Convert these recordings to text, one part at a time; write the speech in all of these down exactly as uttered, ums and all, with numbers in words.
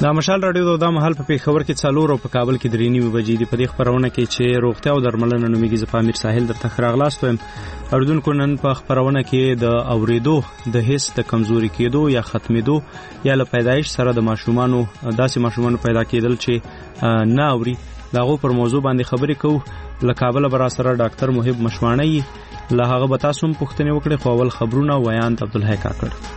د مشال رادیو د مهال په پیښور کې څلور او په کابل کې درې نیمې بجې دي. په دې خبرونه کې چې روغتیا او درملنه نومیږي زه په امیر ساحل درته ښه راغلاست وایم. اردوونکو نن په خبرونه کې د اوریدو د حس د کمزوري کېدو یا ختمېدو یا له پیدایش سره د ماشومانو داسې ماشومانو پیدا کېدل چې نه اوري د هغو پر موضوع باندې خبرې کوو. له کابله به راسره ډاکټر محب مشواڼی له هغه به تاسو هم پوښتنې وکړئ. خو اول خبرونه ویاند عبدالحی کاکړ.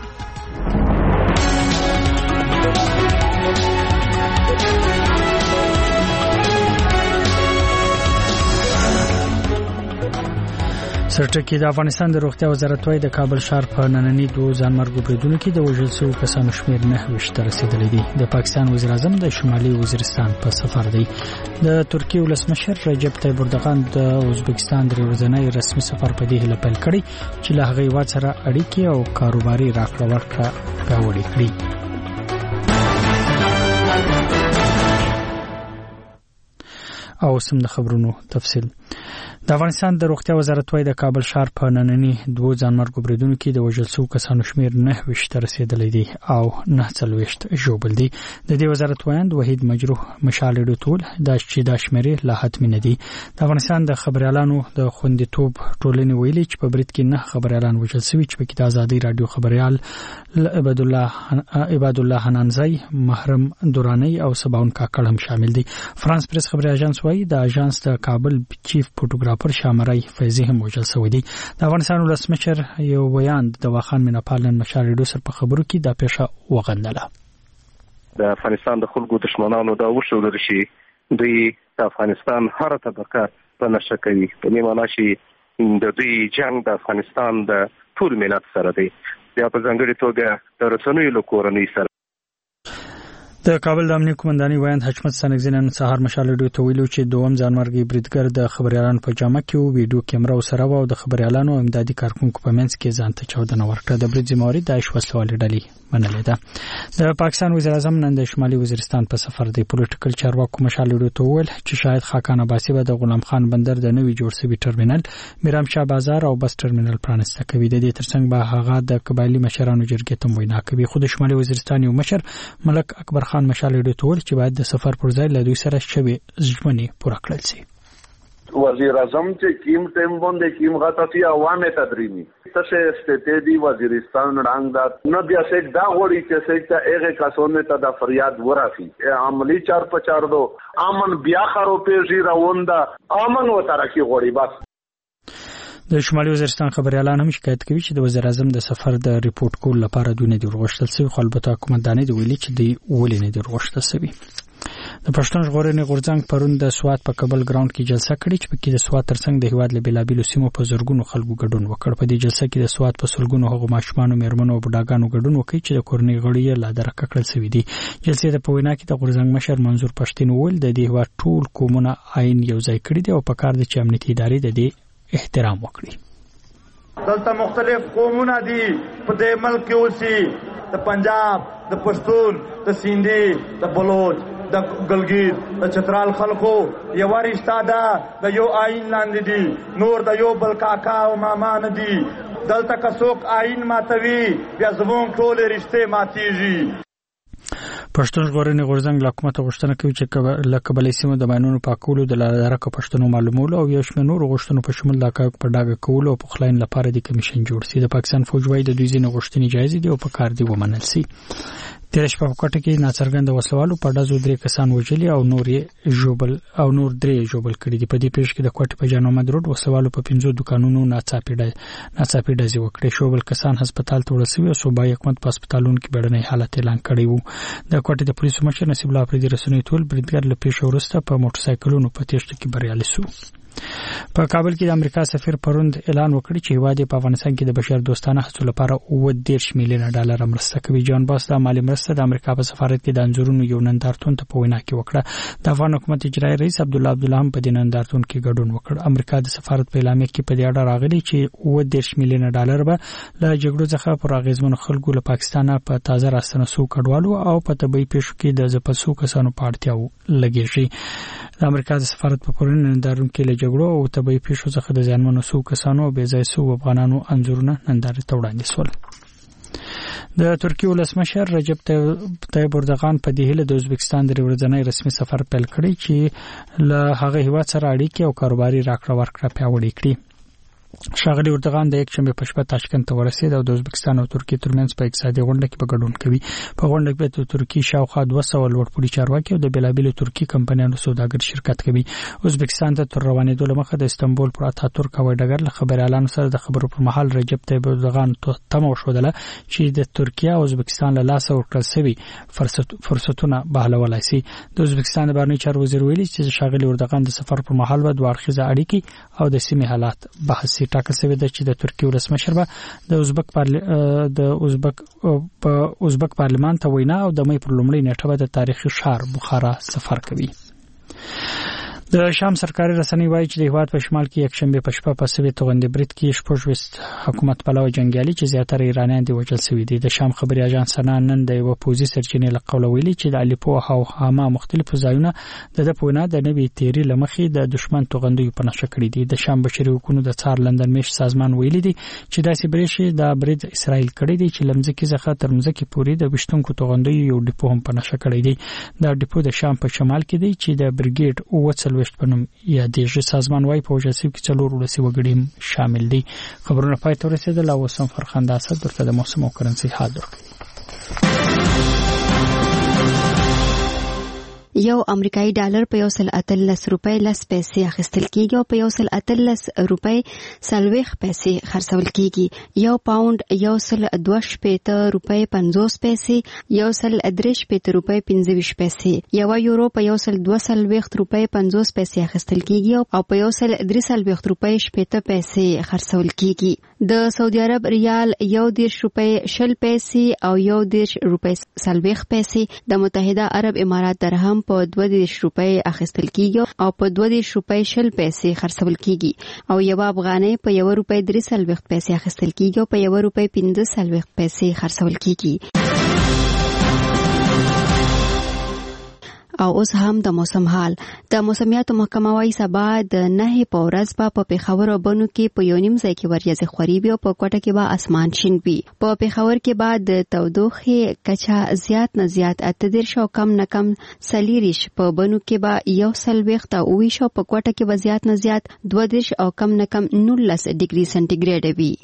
سرټکی د افغانستان د روغتیا وزارت وايي د کابل ښار په نننی دوه ځانمرګو بریدونو کې د وژل شوو کسانو شمېر نه ویشت ته رسیدلی دی. د پاکستان وزیر اعظم د شمالي وزیرستان په سفر دی. د ترکیې ولسمشر رجب طیب اردوغان د ازبکستان درې ورځنی رسمي سفر په دې هیله پیل کړی چې له هغې هیواد سره اړیکې او کاروباري راکړه ورکړه پیاوړې کړي. او سم د خبرونو تفصیل. د افغانستان د روغتیا وزارت وايي د کابل ښار په نننی دوه ځانمرګو بریدونو کې د وژل شوو کسانو شمېر نه ویشت ته رسیدلی دی او نه څلوېښت ژوبل دي. د دې وزارت وایند وحید مجروح مشال ډوټول دا چې دا شمېرې لا حتمي نه دي. د افغانستان د خبريالانو د خوندیتوب ټولنې ویلي چې په برید کې نه خبريالان وژل شوي چې په کې د آزادۍ رادیو خبريال عباد الله عباد الله حنانزی محرم دورانی او سباون کاکړ هم شامل دي. فرانس پریس خبري اژانس وايي د اژانس د کابل چیف فوټوګرافر شامرای فیضی هم وژل شوی دی. د افغانستان ولسمشر یو بیان د واخان میناپالن مشال ډوسر په خبرو کې دا پیښه وغندله. د افغانستان د خلکو دشمنانو دا وښودل شي دوی د افغانستان هر طبقه په نشه کوي. په دې معنی چې د دوی جنگ د افغانستان د ټول ملت سره دی یا په ځانګړي توګه د رسنیو له کورنۍ سره. د کابل د امنیه قومندانۍ وایند حشمت سنگزی نن سهار مشال ډیو ته ویلو چې دوم ځانمرګي بریدګر د خبريالانو په جامه کې وو ویډیو کیمرا وسره و او د خبريالانو امدادي کارکونکو په منځ کې ځان ته چاودنه ورکړه. د برید ذمہواري د عایش وسلوالې ډلې منلې ده. د پاکستان وزیر اعظم نن د شمالي وزیرستان په سفر دی. پولیټیکل چارواکو مشال ډیو ته ویل چې شاید خاکان عباسی به د غلام خان بندر د نوي جوړ شوي ټرمینل میرام شاه بازار او بس ټرمینل پرانسته کوي. د دې ترڅنګ به هغه د قبایلی مشرانو جرګې ته وینا کوي. خو د شمالي وزیرستان یو مشر ملک اکبر خان مشال ډیو ته چې باید د سفر پر ځای له دوی سره شوي ژمنې پوره کړل شي. وزیر اعظم چې کیم ټیم باندې کیم غاطفي عوامه تدریمی تشه استدی وزیرستان رنگ دا نه بیا سیک دا غوړي چې سیک ته هغه کسونه ته د فریاد ورافي عملی چار پچار دو امن بیا خرو پیژي راوندا امن و ترقی غوړي بس. د شمالي وزیرستان خبريالان هم شکایت کوي چې د وزیر اعظم د سفر د ریپورت کول لپاره دوی نه دی ورغښتل شوی. خو البته حکومتدانۍ د ویلي چې دی ولې نه دی ورغښتل شوی. د پښتون ژغورنې غورځنګ پرون د سوات په کابل ګراوند کې جلسه کړې چې په کې د سوات ترڅنګ د هیواد له بیلابیلو سیمو په زرګونو خلکو ګډون وکړ. په دې جلسه کې د سوات په سلګونو هغو ماشومانو میرمنو او بوډاګانو ګډون وکړي چې د کورنۍ غړي یې لا درکه کړل شوي دي. جلسې د په وینا کې د غورځنګ مشر منظور پښتین وویل د دې هیواد ټول قومونه عین یو ځای کړي دي او په کار دي چې امنیتي ادارې د دې احترام وکړي. دلته مختلف قومونه دي په دې ملک کې اوسي د پنجاب د پښتون د سیندي د بلوچ د ګلګیر د چترال خلکو یو رشتہ ده د یو آئین لاندې دي نور د یو بل کاکا او ماما نه دي. دلته که څوک آئین ماتوي بیا زموږ ټولې رشتې ماتېږي. پښتون ژغورنې غورځنګ له حکومت غوښتنه کوي چې له قبلي سیمو د ماینونو پاکولو د لارښوونکو پښتنو معلومولو او یو شمېر نور غوښتنو په شمول د حقایقو په ډاګه کولو او پخلاین لپاره د کمیشن جوړ شي. د پاکستان فوج وايي د دوی ځینې غوښتنې جایز دي او په کار دي ومنل شي. تیر شپه په کوټه کې ناڅرګند وسوالو په ډزو درې کسان وژلي او نور یې ژوبل او نور درې ژوبل کړي دي. په دې پیښه کې د کوټې په جان محمد روډ وسوالو په پنځو دکانونو ناڅاپي ناڅاپي ډزې وکړې. ژوبل کسان هسپتال ته وړل شوي او صوبایي حکومت په هسپتالونو کې بیړنی حالت اعلان کړی وو. د کوټې د پولیسو مشر نصیب الله افریدي رسنیو ټول بریدګر له پیښې وروسته په موټر سایکلونو په تېښته کې بریالي شو. په کابل کې د امریکا سفیر پروند اعلان وکړ چې هیواد په افغانستان کې د بشر دوستانه هڅو لپاره اووه دېرش میلیونه ډالر مرسته کوي. جان باس د مالی مرسته د امریکا په سفارت کې د انځورونو یو نندارتون ته په وینا کې وکړه. د افغان حکومت اجرایي رئیس عبدالله عبدالله هم په دې نندارتون کې ګډون وکړ. امریکا د سفارت په اعلامیه کې په دې اړه راغلي چې اووه دېرش میلیونه ډالر به له جګړو څخه پر اغیزمنو خلکو له پاکستانه په تازه راستنه شوو کډوالو او په طبي پیښو کې د ځپل شوو کسانو په اړتیاو لګیږي. د امریکا د سفارت په پرون نندارتون کې له جګړو او طبي پیښو څخه د ځانمنو شوو کسانو او بې ځای شوو افغانانو انځورونه نندارې ته وړاندې شول. د ترکیې ولسمشر رجب طیب اردوغان په دې هله د ازبکستان د ورځنی رسمي سفر پیل کړی چې له هغه هیواد سره اړیکې او کاروباري راکړه ورکړه پیاوړې کړي. ښاغلي اردوغان د یک شنبه په شپه تاشکند ته ورسید او د ازبکستان او ترکیې ترمنځ په اقتصادي غونډه کې ګډون کوي. په غونډه کې د ترکیې شاوخوا دوه سوه لوړپوړي چارواکي او د بیلابیلو ترکیې کمپنیانو سوداګر شرکت کوي. ازبکستان ته تر روانېدو لمخه د استنبول پر اتاتورک هوایي ډګر له خبريالانو سره د خبرو پر مهال رجب طیب اردوغان تمه وښودله چې د ترکیې او ازبکستان له لاسه ورکړل شوي فرصتونه بهالولای شي. د ازبکستان د بهرنیو چارو وزیر ویلي چې ښاغلي اردوغان د سفر پر مهال به دوه اړخیزه اړیکې او د سیمې حالات بحث ټاکل شوی دی چې د ترکیې ولسمشر به د ازبک پارل... د ازبک په ازبک پارلمان ته وینا او د مې پر لومړۍ نیټه به د تاریخي ښار بخارا سفر کوي. د شام سرکاري رسنۍ وایي چې د هیواد په شمال کې یک شنبه په شپه په سویت توغندې برید کې شپږ حکومت پلوه جنگیالي چې زیاتره ایرانیان دي وژل شوي دي. د شام خبري اژانس سنا نن د یو پوزي سرچینې له قوله ویلي چې د الیپو او حما مختلفو ځایونه د د پوینا د نوي تیری لمخې د دشمن توغندې په نشه کړې دي. د شام بشري حقوقو د څار لندن میش سازمان ویلي دي چې داسې بریښي د برید اسرائیل کړی دی چې لمځکي ځخه تر مځکي پورې د وشتونکو توغندې یو ډیپو هم په نشه کړی دی. دا ډیپو د شام په شمال کې دی چې د برګیډ او څلويشت پنوم یا د سازمان وايي په وجاسیب کې څلور ولسی وګړي شامل دي. خبرونه پای ته رسیدل او وسم فرخنده اسد درته د موسم او کرنسي حال درکړي. یو امریکایي ډالر په یو سل اتلس روپۍ لس پیسې اخیستل کیږي او په یو سل اتلس روپۍ څلوېښت پیسې خرڅول کیږي. یو پاوند یو سل دوه شپېته روپۍ پنځوس پیسې، یو سل درې شپېته روپۍ پنځه ویشت پیسې، یو یورو په یو سل دوه څلوېښت روپۍ پنځوس پیسې اخیستل کیږي او په یو سل درې څلوېښت روپۍ شپېته پیسې خرڅول کیږي. د سعودي عرب ریال یو دېرش روپۍ شل پیسې او یو دېرش روپۍ څلوېښت پیسې، د متحده عرب امارات درهم په دوه دېرش روپۍ اخیستل کیږي او په دوه دېرش روپۍ شل پیسې خرڅول کیږي او یو افغانۍ په یو روپۍ درې څلوېښت پیسې اخیستل کیږي او په یو روپۍ پنځه څلوېښت پیسې خرڅول کیږي. او اوس هم د موسم حال. د موسمیاتو محکمه وايي سبا د نه په ورځ به په پېښور او بنو کې په یو نیم ځای کې وریځې خوري وي او په کوټه کې به اسمان شین وي. په پېښور کې به د تودوخې کچه زیات نه زیات اته دېرش او کم نه کم څلېرویشت، په بنو کې به یو څلوېښت او اووه ویشت او په کوټه کې به زیات نه زیات دوه دېرش او کم نه کم نولس ډیګري سنټیګریډ وي.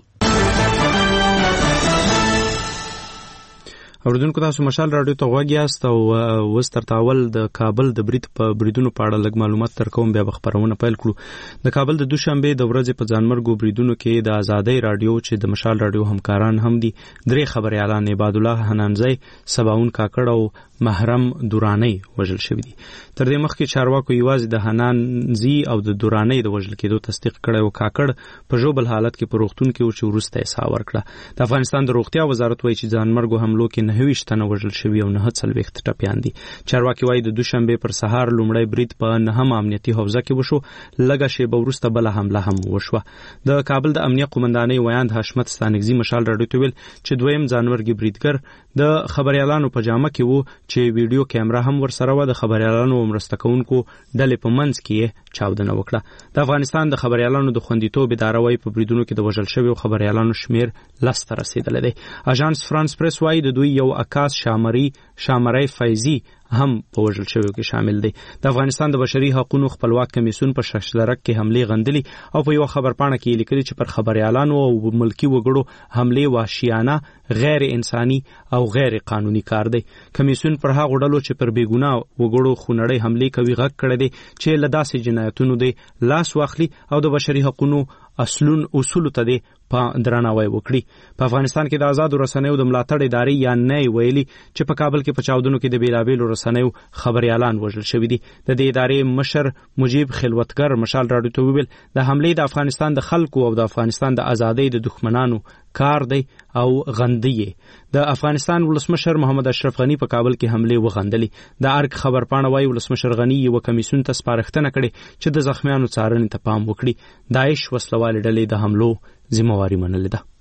اوردونکو تاسو مشال رادیو ته غوږ یاست او وستر تاول د کابل د برید په بریدونو په اړه لږ معلومات ترکوم بیا خبرونه پیل کړو. د کابل د دوشنبه د ورځې په ځانمرګو بریدونو کې د آزادۍ رادیو چې د مشال رادیو همکاران هم دي درې خبري اعلان عباد الله حنانزی، سباون کاکړ او محرم دورانی وژل شوی دي. تر دې مخکې چارواکو یوازې د حنانزی او د دورانی د وژل کېدو تصدیق کړی او کاکړ په ژوبل حالت کې په روغتون کې و چې وروسته یې ساه ورکړه. د افغانستان د روغتیا وزارت وایي چې ځانمرګو حملو کې نهه ویشت تنه وژل شوي او نهه څلوېښت ټپیان دي. چارواکي وایي د دوشنبه پر سهار لومړی برید په نهم امنیتي حوزه کې وشو، لږه شیبه وروسته بله حمله هم وشوه. د کابل د امنیه قومندانۍ ویاند حشمت ستانکزي مشال راډیو ته ویل چې دویم ځانمرګي بریدګر د خبريالانو په جامه کې وو چې ویډیو کیمرا هم ورسره و. د خبريالانو او مرسته کوونکو ډلې په منځ کې چاودنه وکړه. د افغانستان د خبريالانو د خوندیتوب اداره وايي په بریدونو کې د وژل شویو خبريالانو شمیر لس ته رسیدلی دی. اژانس فرانس پریس وايي د دوی یو عکاس شامري شامري فیضي هم په وژل شویو کې شامل دی. د افغانستان د بشري حقوقو خپلواک کمیسیون په ششدرک کې حمله غندلي او په یو خبرپاڼه کې لیکلي چې پر خبريالانو او ملکی وګړو حمله وحشیانه، غیر انساني او غیر قانوني کار دی. کمیسیون پر هغه ډلو چې پر بیګناه وګړو خونړۍ حمله کوي غږ کړی دی چې له داسې جنایتونو دی لاس واخلي او د بشري حقوقو اصلون اصول ته دی په درناوی وکړي. په افغانستان کې د آزاد رسنیو د ملاتړ ادارې یا نه ویلي چې په کابل کې په چاودنو کې د بیلابیلو رسنیو خبريالان وژل شوي دي. د دې ادارې مشر مجيب خلوتګر مشال راډیو ته ویل د حملې د افغانستان د خلکو او د افغانستان د ازادۍ د دښمنانو کار دی او غندي. د افغانستان ولسمشر محمد اشرف غنی په کابل کې حمله وغندلي. د ارګ خبرپاڼه وايي ولسمشر غنی یو کمیسیون ته سپارښتنه کړې چې د زخمیانو څارنې ته پام وکړي. داعش وسلوال ډلې د حملو ذمہواری منلې ده.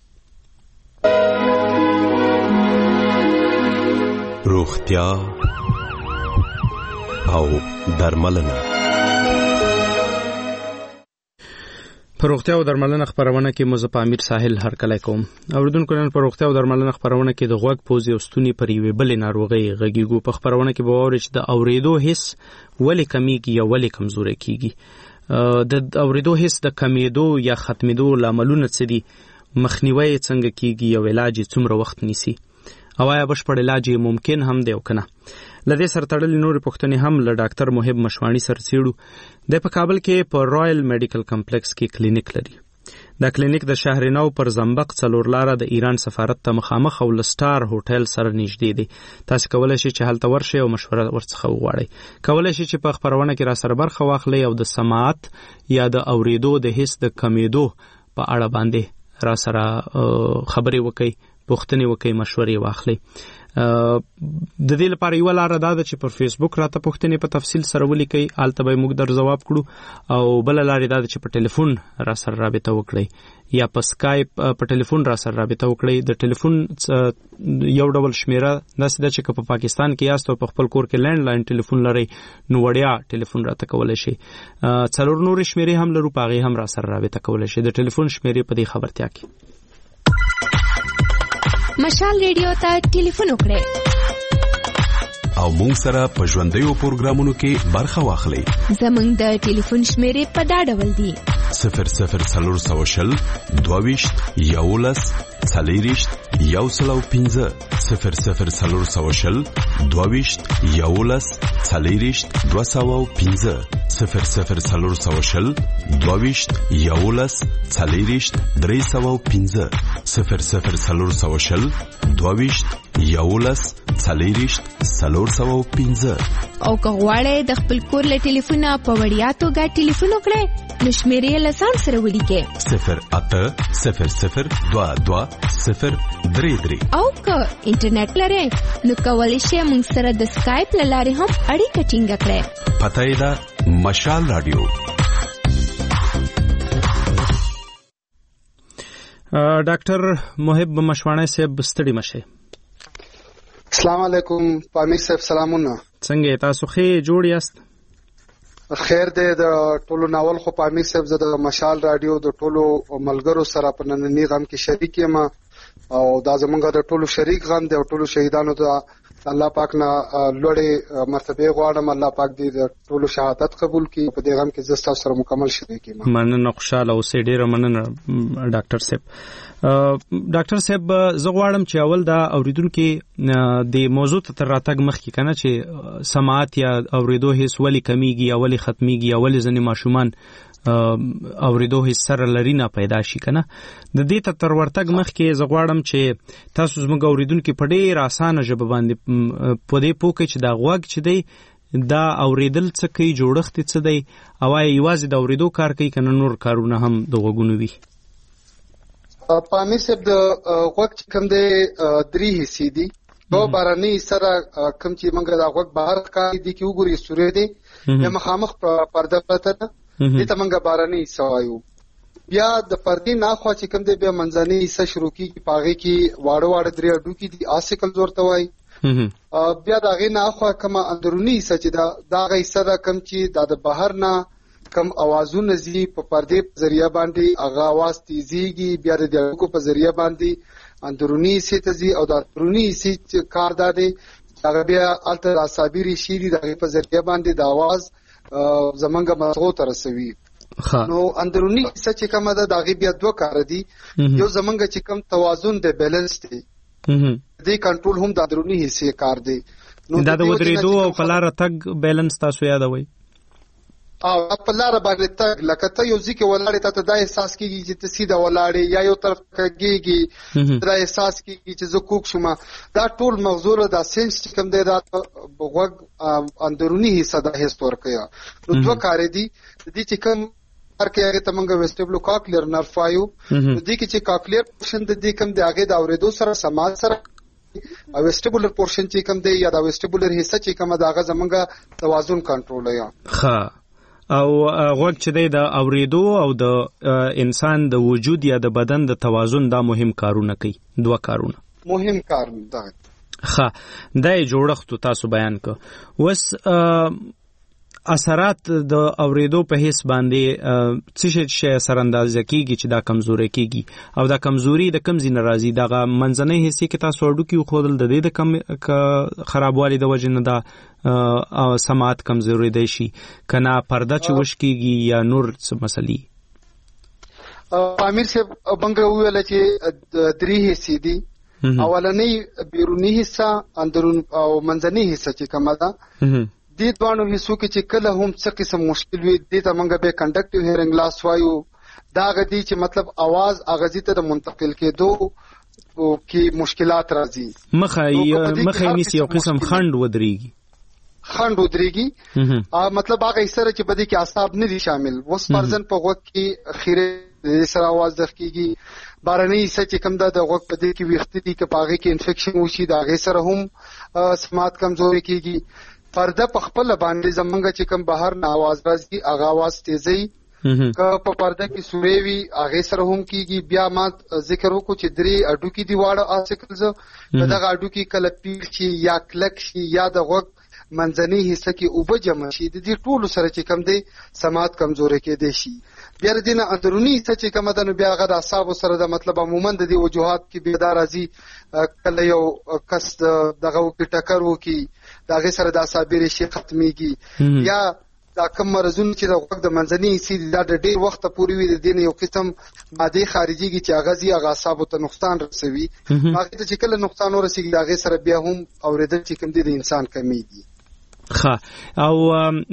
روغتیا او درملنه. په روغتیا او درملنه خبرونه کې مو زه امیر ساحل هرکلی کوم. اوریدونکو نن په روغتیا او درملنه خبرونه کې د غوږ پوزې او ستوني پر یوې بلې ناروغۍ غږیږو. په خبرونه کې به واورئ چې د اورېدو حس ولې کمیږي یا ولې کمزوری کیږي. د اورېدو حس د کمیدو یا ختمېدو لاملونه څه دي، مخنیوی څنګه کیږي او علاج څومره وخت نیسي، او آیا بشپړ علاج ممکن هم دی او کنه. لدې سره تړلې نورې پوښتنې هم له ډاکټر محب مشواڼي سره څېړو. د په کابل کې په رایل میډیکل کمپلیکس کې کلینیک لري. دا کلینیک د شهر نو پر زنبق څلور لاره د ایران سفارت ته مخامخ او لسټار هوټل سره نږدې دی. تاسو کولای شئ چې هلته ورشئ او مشوره ورڅخه وغواړئ. کولای شئ چې په خبرونه کې را سره برخه واخلئ او د سماعت یا د اوریدو د حس د کمیدو په اړه باندې را سره خبرې وکړئ، پوښتنې وکړئ، مشورې واخلئ. د دې لپاره یو لاره دا ده چې پر فیسبوک راته پوښتنې په تفصیل سره ولیکئ، هلته به موږ در جواب کړو. او بل لاره دا ده چې په ټلیفون را سره رابطه وکړئ یا په سکایپ په ټلیفون را سره رابطه وکړئ. د ټلیفون یو ډول شمیره داسې ده چې په پاکستان کې یاست او په خپل کور کې لینډ لاین ټلیفون لرئ نو وړیا ټلیفون راته کولی شئ. څلور نورې شمیرې هم لرو، په هغې هم را سره رابطه کولی شئ. د ټلیفون شمیرې په دې خبرتیا کې مشال ریډیو ته ټلیفون وکړئ او مونږ سره په ژوندیو پروګرامونو کې برخه واخلئ. زمونږ د ټلیفون شمیرې په دا ډول دي: صفر صفر څلور سوه شل دوهویشت یولس څلېرویشت یو سل او پنځه صفر صفر څلور سوه شل دوهویشت یولس څلېرویشت دوه سوه او پنځه صفر صفر څلور سوه شل دوهویشت یولس څلېرویشت درې سوه او پنځه صفر صفر څلور سوه شل دوهویشت یولس څلېرویشت څلور سوه او پنځه. او که غواړئ د خپل کور له ټلیفونه په وړیا توګه ټلیفون وکړئ نو شمیرې له ځان سره ولیکئ: صفر اته صفر صفر دوه دوه صفر درې درې. او که انټرنیټ لرئ نو کولی شئ موږ سره د سکایپ له لارې هم اړیکه ټینګه کړئ. پته یې ده مشال رادیو. ډاکټر محب مشواڼي صاحب ستړي مشه. السلام علیکم پامیر صاحب، سلامونه. څنګه تاسو ښه جوړ یاست؟ خیر دی. د ټولو ناول خو پامیر صاحب زه د مشال رادیو د ټولو ملګرو سره په نننی غم کې شریک یم او دا زمونږ د ټولو شریک غم دی او ټولو شهیدانو ته الله پاک نه لوړې مرتبه غواړم. الله پاک دې د ټولو شهادت قبول کړي. په دې غم کې زه تاسو سره مکمل شریک یم. مننه، خوشاله اوسئ. ډیره مننه ډاکټر صاحب. ډاکټر صاحب زه غواړم چې اول دا اوریدونکو د موضوع ته تر راتګ مخکې کنه چې سماعت یا اوریدو حس ولې کمیږي یا ولې ختمیږي یا ولې ځینې ماشومان اوریدو حس سره لري نه پیدا شي کنه. د دې ته تر ورتګ مخکې زه غواړم چې تاسو زموږ اوریدونکو په ډېر اسانه ژبه باندې په دې پوه کړئ چې دا غوږ چې دی دا اوریدل څه کوي، جوړښت څه دی، او آیا یوازې د اوریدو کار کوي کنه نور کارونه هم د غوږونو وي؟ پامیر صاحب د غوږ چې کوم دی درې حصې دي. یو بارني سره کوم چې موږ د غوږ بهر ښکاري دي کې وګورئ سورې دی یا مخامخ پرده پرته ده، دې ته موږ بارني حصه وایو. بیا د پردې ناخوا چې کوم دی بیا منځنۍ حصه شروع کېږي، په هغې کې واړه واړه درې هډوکي دي، آسیکلز ورته وایي. بیا د هغې ناخوا کومه اندروني حصه چې ده دا هغه حصه ده کوم چې دا د بهر نه کم اوازونه ځي په پردې په ذریعه باندې هغه اواز تیزیږي، بیا د دې هډوکو په ذریعه باندې اندروني حصې ته ځي او د اندروني حصې کار دا دی هغه بیا هلته د اعصابي ریښې دي، د هغې په ذریعه باندې د اواز زمونږ مغزو ته رسوي. نو اندروني حصه چې کومه ده د هغې بیا دوه کاره دي. یو زمونږ چې کوم توازن دی، بیلنس دی، دې کنټرول هم د اندروني حصې کار دی. دا د ودرېدو او په لاره تګ بیلنس تاسو یادوئ؟ او په لاره باندې تګ لکه ته یو ځای کې ولاړې ته ته دا احساس کېږي چې ته سیده ولاړې یا یو طرف کږېږي، دا احساس کېږي چې زه کوږ شوم. دا ټول مغزو له دا سینس چې کوم دی دا غوږ اندروني حصه دا حس ورکوي. نو دوه کارې دي. د دې چې کوم کار کوي هغې ته موږ ویسټیبلو کاکلیر نرف وایو. نو دې کې چې کاکلیر پورشن د دې کوم دی هغې د اورېدو سره سماعت سره او ویسټیبولر پورشن چې کوم دی یا د ویسټیبولر حصه چې کومه ده هغه زمونږ توازن کنټرولوي. ښه. او غوږ چې دی د اوریدو او د انسان د وجود یا د بدن د توازن دا مهم کارونه کوي، دوه کارونه مهم کارونه ده. ښه، دا یې جوړښت تاسو بیان کړ. اوس اثرات د اوریدو په هیڅ باندې څه شي سره اندازه کیږي چې دا کمزوري کیږي او دا کمزوري د کم زین راځي دغه منځنۍ حصے کې تاسو اډو کې خودل د دې د کم خرابوالي د وجه نه دا او سماعت کمزوري دی شي کنا پرده چې وش کیږي یا نور څه مسلې امیر صاحب بنګ ویل چې درې حصے دي اولنۍ بیرونی حصہ اندرون او منځنۍ حصہ چې کومه ده دې دوانو هیڅ کې چې کله هم څه قسم مشکل وي دې ته موږ به کنډکټیو هیرنګ لاس وایو دا غدي چې مطلب आवाज اغازي ته منتقل کېدو کې مشکلات راځي مخه مخه نيسي یو قسم خند ودرېږي خند ودرېږي مطلب هغه سره چې بده کې اعصاب نه دي شامل وس فرزن په وخت کې خیره سره आवाज دخکیږي بارني سچ کم دا د وخت په دې کې وختي کې پاغه کې انفیکشن وشي دا غي سره هم سماعت کمزوري کیږي پرده په خپل باندې زمونږ چې کوم بهر نه आवाज راځي هغه आवाज تیزي که په پرده کې سوري وي هغه سره هم کیږي بیا ما ذکر وکړو چې درې اډو کې دیواړه آسکلز په دغه اډو کې کله پیر شي یا کلک شي یا د وخت منځنۍ حصہ کې اوبه جمع شي د دې ټولو سره چې کم دی سماعت کمزوري کېدې شي بیا د دې اندرونی حصہ چې کومه ده نو بیا هغه د اعصاب سره د مطلب عموما د دې وجوهات کې بیا راځي کله یو کس دغه کې ټکر وکي دغه سره د اعصاب ریشي ختميږي یا دا کوم مرزونه چې د وخت د منځنۍ حصہ د ډېر وخت پورې وي د دې یو قسم ماده خارجيږي چې هغه زی هغه اعصاب ته نقصان رسوي هغه ته چې کله نقصان ورسیږي دغه سره بیا هم اوریدل چې کوم دي د انسان کمیږي ښه او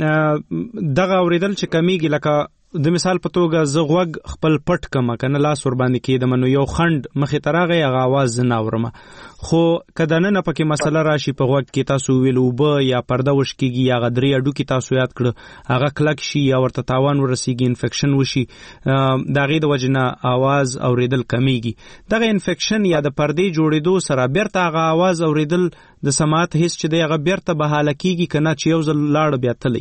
دغه اوریدل چې کمیږي لکه د مثال په توګه زه غوږ خپل پټ کما کنه لاس ور باندې کېدم نو یو خند مخې تراغه هغه आवाज نه اورم خو کله نه پکې مسله راشي په غوږ کې تاسو ویلو به یا پرده وش کیږي یا غدري اډو کې تاسو یاد کړ هغه کلک شي یا ورته تاوان ورسیږي انفیکشن وشي دغه د وجنه आवाज اوریدل کمیږي دغه انفیکشن یا د پردې جوړېدو سره بیرته هغه आवाज اوریدل د سماعت هیڅ چې دی هغه بیرته بحاله کیږي کنه چې یو ځل لاړ بیا تلی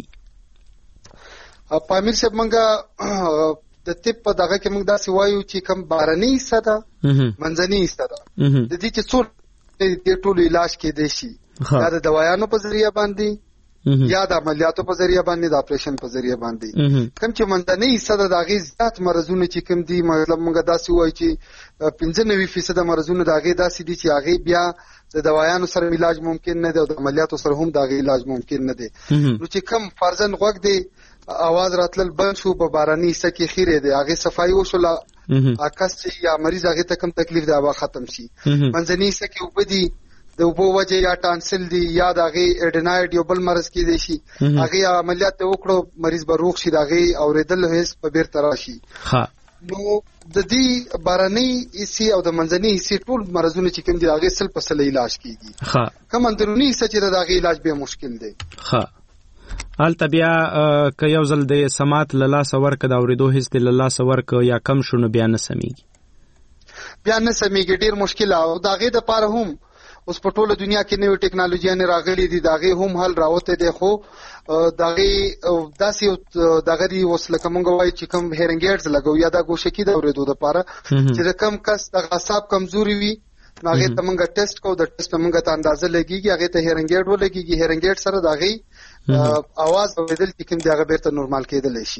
پامیر صاحب منګه د تپ په دغه کې موږ دا سی وایو چې کم بارني حصہ ده منځنۍ حصہ ده د دې چې څو د ټولو علاج کې دي شي دا د دوايانو په ذریعہ باندې یا د عملیاتو په ذریعہ باندې د اپریشن په ذریعہ باندې کم چې منځنۍ حصہ ده د غي زیات مرزونه چې کم دي مطلب موږ دا سی وایو چې پنځه نوي فیصد مرزونه د غي داسې دي چې هغه بیا د دوايانو سره علاج ممکن نه دی او د عملیاتو سره هم د غي علاج ممکن نه دی نو چې کم فرضاً وخت دی आवाज راتل بند شو په باراني حصہ کې خیره دی هغه صفائی وشوله اکاس چې یا مریض هغه ته کم تکلیف دی هغه ختم شي منځنۍ حصہ کې وبدي د وبو وجه یا ټانسل دی یا د هغه اډنایډ یو بل مرز کې دی شي هغه عملیات وکړو مریض به روغ شي د هغه اوریدل هیڅ په بیر تراشي ها نو د دې باراني حصہ او د منځنۍ حصہ ټول مرزونه چې کوم دی هغه سل په سل علاج کیږي ها کوم اندرونی حصہ چې د هغه علاج به مشکل دی ها الته بیا که یو ځل د سماعت لاله سور ک دا اوریدو هیڅ د لاله سور ک یا کم شونه بیا نه سميږي بیا نه سميږي ډیر مشکل او دا غي د پاره هم اوس په ټوله دنیا کې نوې ټکنالوژي نه راغلي دي دا غي هم حل راوته دي خو دا غي داسې دا غري وسله کومه وای چې کوم هیرنګ ایډز لګو یا دا ګوشکی د اوریدو د پاره چې کم کس د اعصاب کمزوري وي هغه ته موږ ټیسټ کوو د ټیسټ موږ ته اندازه لګيږي هغه ته هیرنګ ایډ ولګيږي هیرنګ ایډ سره دا غي اواز اوریدل چې کوم دغه بیرته نورمال کېدل شي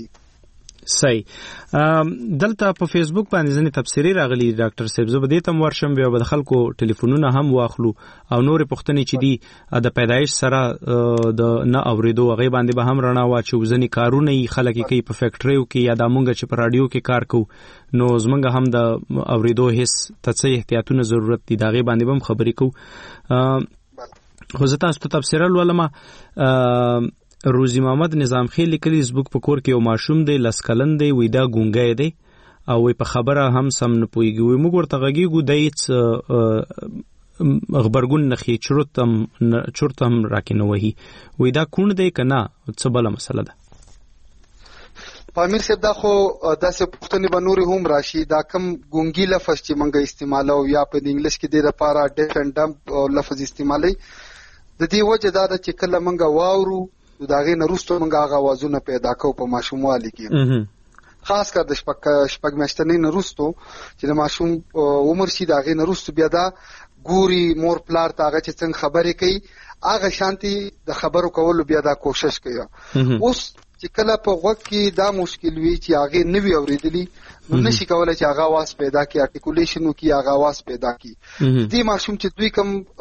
صحیح دلته په فیسبوک باندې ځنې تفسیری راغلي ډاکټر صاحب زه به دې تم ورشم بیا به خلکو ټلیفونونه هم واخلو او نورې پوښتنې چې دي د پیدایش سره د نه اوریدو هغه باندې به هم رڼا واچو ځنې کارونه یې خلک کوي په فیکټریو کې یا د مونږ چې په رادیو کې کار کوو نو زمونږ هم د اوریدو هیڅ تصحیح احتیاطونه ضرورت دي دا غي باندې هم خبرې کوو خو زه تاسو ته تفسیر ولما روزی محمد نظام خیل لیکلی فیسبوک په کور کې یو ماشوم دی لسکلن دی وې دا ګونګای دی او وې په خبره هم سم نه پويږي وې موږ ورته غږیږو د خبرګون نخي چرتم چرتم راکینه وਹੀ وې دا کون دی کنه څه بل مسله ده پامیر صاحب دا خو داسې پښتني بنوري هم راشي دا کم ګونګي لفظ چې منګه استعمالو یا په انګلیش کې د لپاره ډیفرنٹ لفظ استعمالي د دې وجه دا چې کله منګه واورو دا غي نرستو منګه هغه आवाजونه پیدا کوو په ماشوموالي کې خاص کر د شپږ شپږ میاشتې نه وروسته چې د ماشوم عمر شي دا غي نه وروسته بیا دا ګوري مور پلار ته هغه چې څنګه خبرې کوي هغه شانتي د خبرو کولو بیا دا کوشش کوي. اوس چې کله په وخت کې دا مشکل وي چې هغه نوی اوریدلی نو نشي کولای چې هغه आवाज پیدا کړي ارټیکولیشن وکړي هغه आवाज پیدا کړي. دې ماشوم چې دوی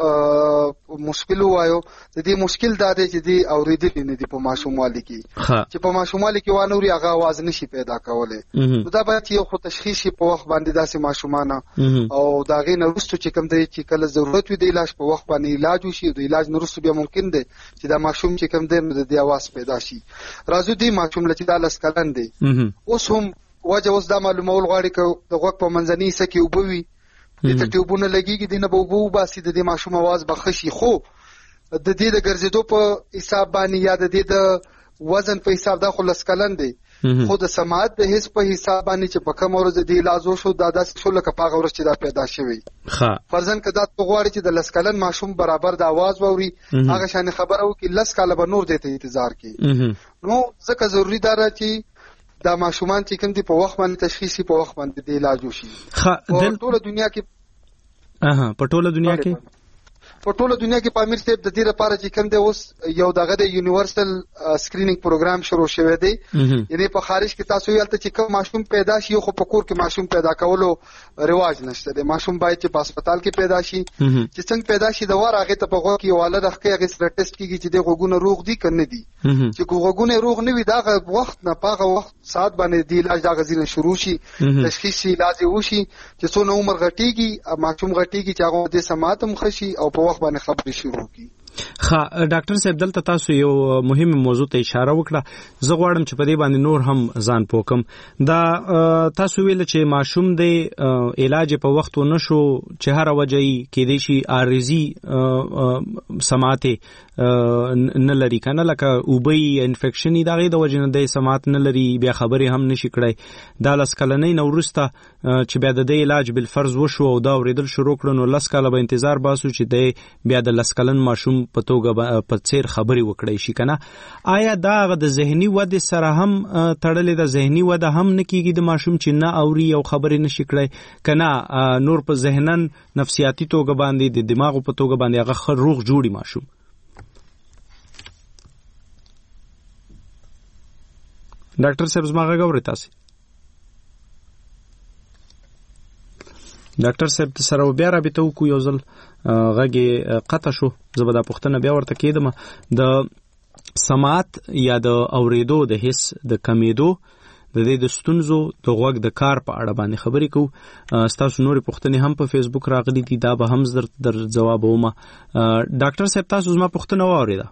کوم مشکل وایو د دې مشکل دا دی چې دې اوریدلی نه دی په ماشوموالي کې چې په ماشوموالي کې وانوري هغه आवाज نشي پیدا کولای. نو دا باید یو خو تشخیص په وخت باندې داسې ماشومان او دا غي نه وروسته چې کوم دی چې کله ضرورت وي د علاج په وخت باندې علاج وشي د علاج نه وروسته بیا ممکن دی چې دا ماشوم چې کوم دی د دې आवाज پیدا شي. راځو دې ماشوم لته د لس کلن دی اوس هم وجه اوس دا معلومول غواړي چې د غوږ په منځنۍ حصه کې اوبه وي د ټیوبونه لګيږي دینه به اوبه وباسي د دې ماشوم आवाज به خشي خو د دې د ګرځېدو په حساب باندې یا د دې د وزن په حساب دا خو لس کلن دی خو د سماعت د حس په حساب باندې چې په کوم ورځ د علاج وشو دا داسې شو لکه په هغه ورځ چې دا پیدا شوی ښه فرضاً که دا غواړي چې د لس کلن ماشوم برابر د आवाज ووري هغه شان خبره وکړي لس کاله به نور دې ته انتظار کوي. نو ځکه ضروری دا را چې دا ماشومان چې کوم دي په وخت باندې تشخیصي په وخت باندې د علاج وشي. په ټوله دنیا کې اها په ټوله دنیا کې په ټوله دنیا کې پامیر صاحب د دې لپاره چې کوم دی اوس یو دغه د یونیورسل سکرینینګ پروګرام شروع شوی دی. یعنی په خارج کې تاسو یالته چې کوم ماشوم پیدا شي خو په کور کې ماشوم پیدا کولو رواج نشته دی. ماشوم باید چې په هسپتال کې پیدا شي چې څنګه پیدا شي د واره هغه ته په غوږ کې یو آله راخکې هغه سره ټیسټ کیږي چې د غوږونه روغ دي کنه دي چې غوږونه روغ نه وي دا وخت نه پاغه وخت ساعت باندې دی علاج دا غزینه شروع شي تشخیصي علاج وشي چې څونه عمر غټيږي ماشوم غټيږي چې هغه د سماعت مخشي او په وخت باندې خبرې شروع کی. ښه ډاکټر صاحب دلته تاسو یو مهمه موضوع ته اشاره وکړه زه غواړم چې په دې باندې نور هم ځان پوکم. دا تاسو ویل چې ماشوم د علاج په وخت ونشو چې هر وجهي کې دی شي عارضي سماعت نه لري کنه لکه اوبي انفیکشن دا غي د وجه نه د سماعت نه لري بیا خبرې هم نشي کړای. دا لس کلنۍ نو ورسته چې بیا د علاج بل فرض وشو او دا اوریدل شروع کړو نو لس کاله به انتظار باسو چې د بیا د لس کلن ماشوم په توګه په څیر خبرې وکړي شي کنه. آیا دا د ذهني ودې سره هم تړلې ده؟ ذهني وده هم نه کیږي د ماشوم چې نه اوري او خبرې نشي کړي کنه نور په ذهنن نفسیاتي توګه باندې د دماغ په توګه باندې هغه روغ جوړي ماشوم؟ ډاکټر صاحب زما غوړې تاسو ډاکټر صاحب سره بیا رابطه وکړو یو ځل غږی قطع شو زه به دا پوښتنه بیا ورته کېدم د سماعت یا د اوریدو د حس د کمیدو د دې د ستونزو د غوږ د کار په اړه باندې خبرې کوو. ستاسو نورې پوښتنې هم په فیسبوک راغلي دي دا به هم زر در جواب ومه. ډاکټر صاحب تاسو زما پوښتنه واورېده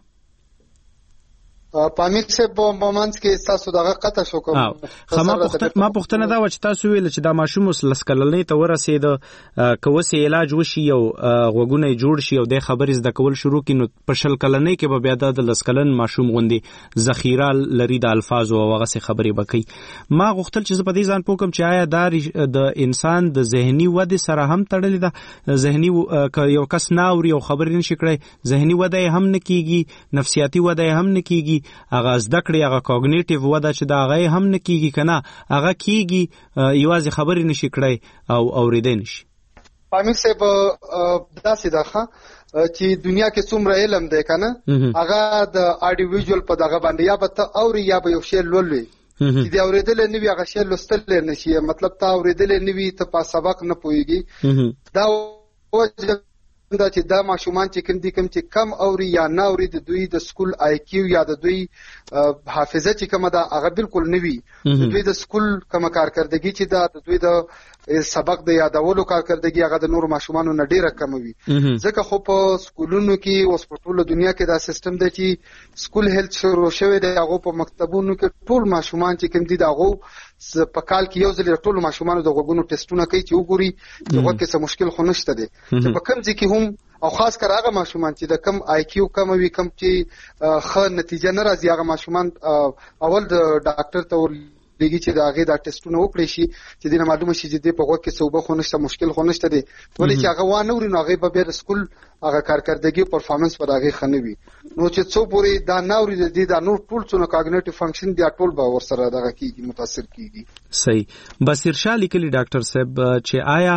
پامیر صاحب په مومنت کې تاسو دغه قطع شو کوم خما پختنه ما پختنه دا و چې تاسو ویل چې دا ماشوم وسلس کللنې ته ورسید کوسه علاج وشي او غوګونه جوړ شي او د خبرې زده کول شروع کینو په شل کلنې کې به بیا د لسکلن ماشوم غوندي ذخیره لري د الفاظ او هغه څه خبرې بکې. ما غوښتل چې په دې ځان پوکم چې آیا دا د انسان د ذهني ودې سره هم تړلې ده؟ ذهني یو کس ناوري او خبرې نشي کړی ذهني وده هم نه کیږي نفسیاتي وده هم نه کیږي هغه زده کړې هغه کوګنیټیو وده چې دا هغه هم نه کیږي کنه هغه کیږي یوازې خبرې نشي کړی او اوریدل نشي. پامیر صاحب داسې ده چې دنیا کې څومره علم دی کنه هغه د اډیو ویژوال په دغه باندې یا به ته اوري یا به یو شی لولوي چې دا اوریدل نه وي هغه شی لوستل نه شي مطلب تا اوریدل نه وي ته په سبق نه پويږي دا وجه دا چې دا ماشومان چې کوم دي کوم چې کم اوري یا نه اوري د دوی د سکول آی کیو یا د دوی حافظه چې کومه دا هغه بالکل نه وي د دوی د سکول کومه کارکردګي چې دا د دوی د سبق د یادولو کارکردګي هغه د نور ماشومانو نه ډیره کم وي ځکه خو په سکولونو کې اوس په ټوله دنیا کې دا سیستم دی چې سکول هیلث شروع شوی دی هغه په مکتبونو کې ټول ماشومان چې کوم دي دا هغه په کال کې یو ځل ټول ماشومانو د غوګونو ټیسټونه کوي چې وګوري چې وګوري څه مشکل خو نشته دی چې په کوم ځکه هم او خاص کر هغه ماشومان چې د کم آی کیو کم وي کم چې ښه نتیجه نه راځي هغه ماشومان اول د ډاکټر ته لګي چې دا غي دا ټیسټونه وکړي شي چې دینه معلومه شي چې د په وخت کې صوبه خو نشته مشکل خو نشته دي ولې چې هغه وانه وري نو هغه به بیر سکول هغه کارکردګي پرفارمنس پر هغه خنوي نو چې څو پوری دا ناوري د دا نور ټول څونه کاګنیټیو فنکشن دی ټول به ور سره دغه کیږي متاثر کیږي. صحیح. بصیر شاه لیکلی ډاکټر صاحب چې آیا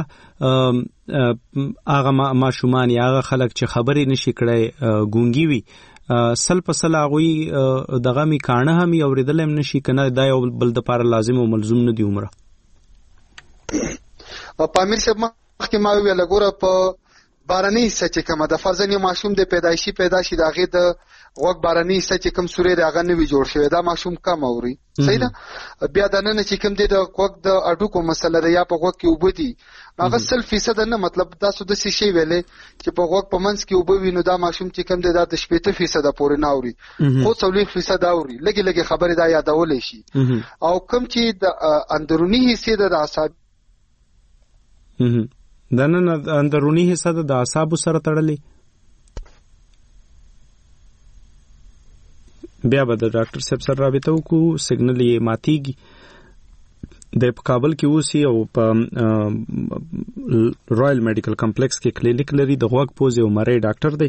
هغه ماشومان یا هغه خلک چې خبرې نشي کړای ګونګي وي سل په سل هغوی دغه می کانه هم اوریدل هم نشي کنه دا یو بل د پاره لازم او ملزوم نه دی عمره. پامیر صاحب مخکې ما ویل ګوره په باراني حصه چې کومه د فرضاً یو ماشوم د پیدایشي پیدایشي د هغې د غوږ باراني حصه چې کوم سورې د هغه نه وي جوړ شوی دا ماشوم کم اوري صحیح ده. بیا د ننه چې کوم دی د غوږ د اډوکو مسله ده یا په غوږ کې اوبه دي هغه سل فیصد نه مطلب تاسو داسې شی ویلې چې په غوږ په منځ کې اوبه وي نو دا ماشوم چې کوم دی دا د شپېته فیصده پورې نه اوري خو څلوېښت فیصد اوري لږې لږې خبرې دا یادولی شي او کوم چې د اندروني حصې د اعصاب د نن اندرونی حصہ د اعصابو سره تړلې بیا به د ډاکټر صاحب سره رابطه وکړو سیګنل یې ماتېږي د کابل کې اوسي او په رائل میډیکل کمپلیکس کې کلینیک لري د غوږ پوزې او مرۍ ډاکټر دی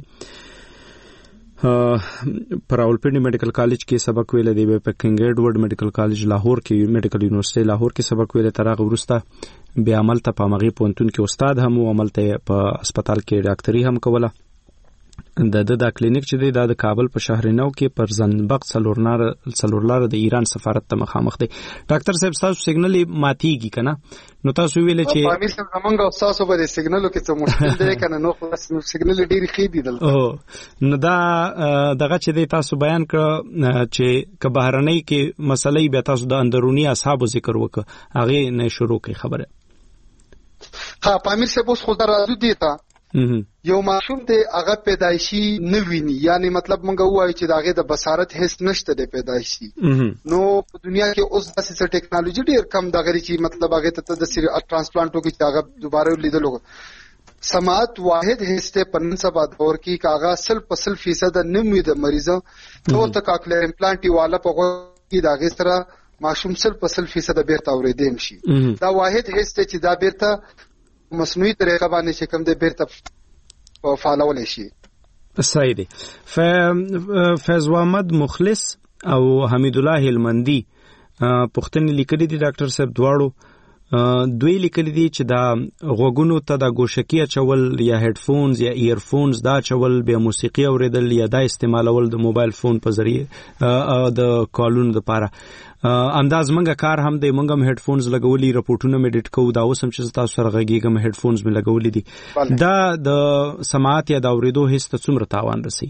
پر راولپنډي میډیکل کالج کې سبق ویل دی په کنګ ایډورډ میډیکل کالج لاهور کې میډیکل یونیورسيټي لاهور کې سبق ویل تر هغه وروسته بیا عمل ته په مغي پونتون کې استاد هم او عمل ته په هسپتال کې ډاکټري هم کوله د د کلینیک چې دی د کابل په شهر نو کې پر زنبق څلورنار څلورلار د ایران سفارت ته مخامخ دی. ډاکټر صاحب تاسو سیګنل ماتېږي کنه نو تاسو ویل چې په امیر صاحب زمونږ تاسو به سیګنلو کې څه مشکل دی کنه نو خلاص سیګنل ډېری خې دي دلته او نو دا دغه چې دی تاسو بیان کړ چې که بهرنۍ کې مسلې به تاسو د اندرونی اصحاب ذکر وکړه هغه نه شروع کی خبره ها په امیر صاحب اوس خو درازو دی تا یو ماشوم دی هغه پیدایشي نه ویني یعنی مطلب مونږ وایو چې داغه د بصارت هیڅ نشته د پیدایشي نو په دنیا کې اوس داسې ټیکنالوژي ډیر کم دغه چې مطلب هغه ته د سری ټرانسپلانټو کې هغه دوباره لیدلو سماعت واحد هسته پنن سبا دور کې کاغه سل پسل فیصد نموي د مریضو تو ته کاکلر امپلانټي والا په کې داغه سره ماشوم سل پسل فیصد بیرته اوریدم شي دا واحد هسته چې دا بیرته مصنوعي طریقه باندې چې کوم د بیرته فعالول شي. صحیح دی. فیض محمد مخلص او حمید الله هلمندي پښتني لیکلي دي ډاکټر صاحب دواړو دوی لیکلي دي چې دا غوګونو ته د ګوشکی چول یا هډ فونز یا ایر فونز دا چول به موسیقي اوریدل یا دا استعمالول د موبایل فون په ذریعه د کالونو لپاره انداز منګه کار هم دی منګم هډ فونز لګولي رپورټونه میډیټ کوو دا اوسم چې تاسو سره غږیږم هډ فونز می لګولي دي دا د سماعت یا د اوریدو هیڅ څومره تاوان رسي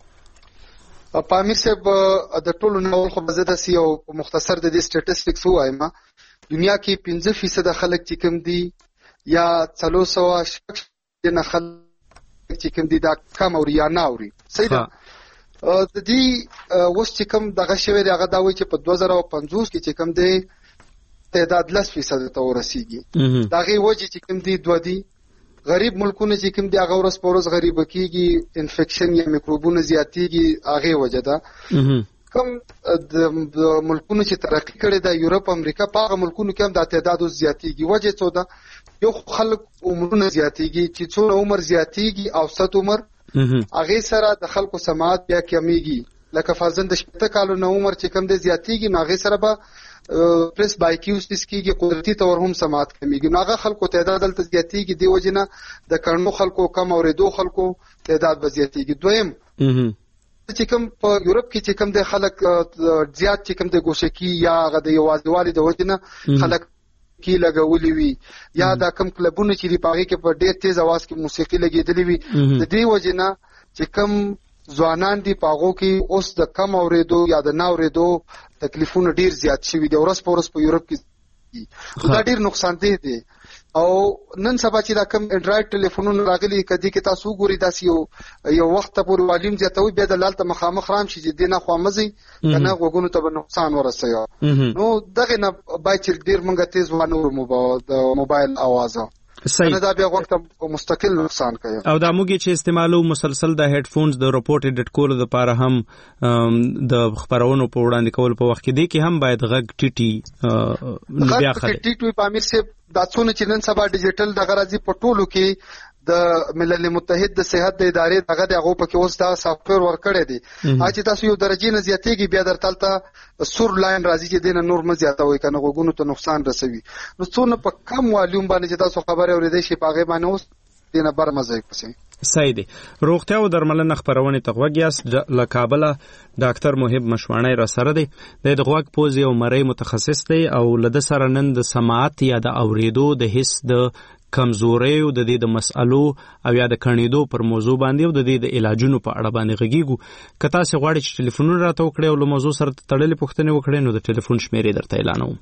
پامیر صاحب د ټولو نو خو بزده سی او مختصر د دې سټټیسټکس وایم دنیا کې پنځه فیصد خلک چې کوم دي یا څلور سوه شپږ نه خلک چې کوم دي دا کم اوري یا نه اوري صحیح ده د دې اوس چې کوم دغه شوی دی هغه دا وایي چې په دوه زره پنځوس کې چې کوم دی تعداد لس فیصد ته ورسیږي دا غي وجه چې کوم دی دوه دی غریب ملکونه چې کوم دی هغه ورځ په ورځ غریب کیږي انفیکشن یا میکروبونه زیاتیږي هغه وجه ده کوم د ملکونو چې ترقی کړي د یورپ امریکا په هغه ملکونو کې هم د تعداد زیاتیږي وجه څه ده یو خلک عمرونه زیاتیږي چې څو عمر زیاتیږي اوسط عمر هغه سره د خلکو سماعت بیا کمیږي لکه فرضاً د شپږ کالو نو عمر چې کم دی زیاتیږي نو هغه سره به پریس بایکیوز تسکیږي قدرتي تور هم سماعت کمیږي نو هغه خلکو تعداد دلته زیاتیږي دی وجنه د کڼو خلکو کم اوریدو خلکو تعداد به زیاتیږي دویم چې کوم په یورپ کې چې کوم د خلک زیات چې کوم د ګوشکی یا غ د یوازوالي د وجنه خلک کې لګولې وي یا دا کم کلبونه چې دی پاره کې په ډېر تیز आवाज کې موسیقي لګېدلې وي د دې وجنه چې کوم ځوانان دی پاغو کې اوس د کم اوریدو یا د نه اوریدو تکلیفونه ډیر زیات شوي دي ورس پورس په یورپ کې دا ډیر نقصان دی دی او نن سبا چې دا کم انډرایډ ټلیفونونه راغلي کدي کې تاسو ګوري داسې یو یو وخت پورې والیم زیاتوي بیا د لالته مخامخ رام شي چې دینه خوامزي کنه وګونو ته نقصان ورسوي نو دغه نه باید چې ډیر مونږه تیز وانه د موبایل आवाज نه دا بیا وخت مستقل نقصان کوي. او دا موږ چې استعمالو مسلسل د هډ فونز د رپورټ اډیټ کولو لپاره هم د خبرونو په وړاندې کول په وخت کې دی کې هم باید غږ ټیټي نو بیا خلک ټیټي په امیر سي دا څونه چې نن سبا ډیجیټل د غرضی په ټولو کې د ملل متحد د صحت د ادارې دغه دغه په کې اوس دا سافټویر ورکړی دی چې تاسو یو درجه نه زیاتېږي بیا درتلته سور لاین راځي چې دینه نور مزه زیاتوي کنه غوګونو ته نقصان رسوي. نو څونه په کم والیوم باندې چې تاسو خبره اورېدئ شي په هغه باندې اوس دینه بر مزه پسې صحیح دی. روغتیا او درملنه خبرونه تغوګیاس له کابل ډاکټر محب مشوانی را سره دی. د غوګ پوزي او مری متخصص دی او لده سره نن د سماعت یا د اوریدو د حس د کمزوري او د دې د مسالو او یا د کڼېدو پر موضوع باندې او د دې د علاجونو په اړه باندې غږیږو. کته سه غواړي چې ټلیفون راته وکړي او له موضوع سره تړلې پوښتنه وکړي نو د ټلیفون شمیرې درته اعلانوم.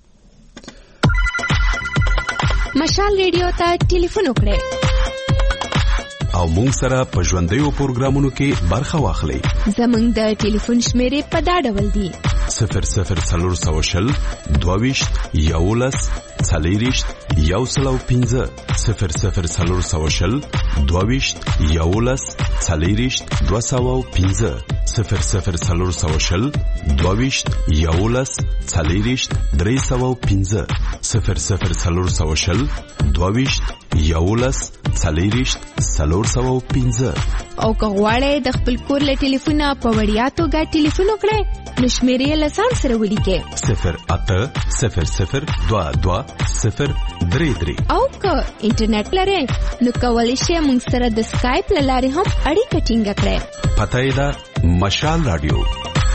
مشال ریډیو ته ټلیفون وکړئ او مونږ سره په ژوندۍ پروګرامونو کې برخه واخلئ. زمونږ د ټلیفون شمیرې په دا ډول دي: صفر صفر څلور سوه شل دوهویشت یولس څلېرویشت یو سل او پنځه صفر صفر څلور سوه شل دوهویشت یولس څلېرویشت دوه سوه او پنځه صفر صفر څلور سوه شل دوهویشت یولس څلېرویشت درې سوه او پنځه صفر صفر څلور سوه شل دوهویشت یولس څلېرویشت څلور سوه او پنځه. او که غواړئ د خپل کور له ټلیفونه په وړیا توګه ټلیفون وکړئ نو شمیرې له ځان سره ولیکئ: صفر اته صفر صفر دوه دوه صفر درې درې. او که انټرنیټ لرئ نو کولی شئ موږ سره د سکایپ له لارې هم اړیکه ټینګه کړئ. پته یې ده مشال رادیو.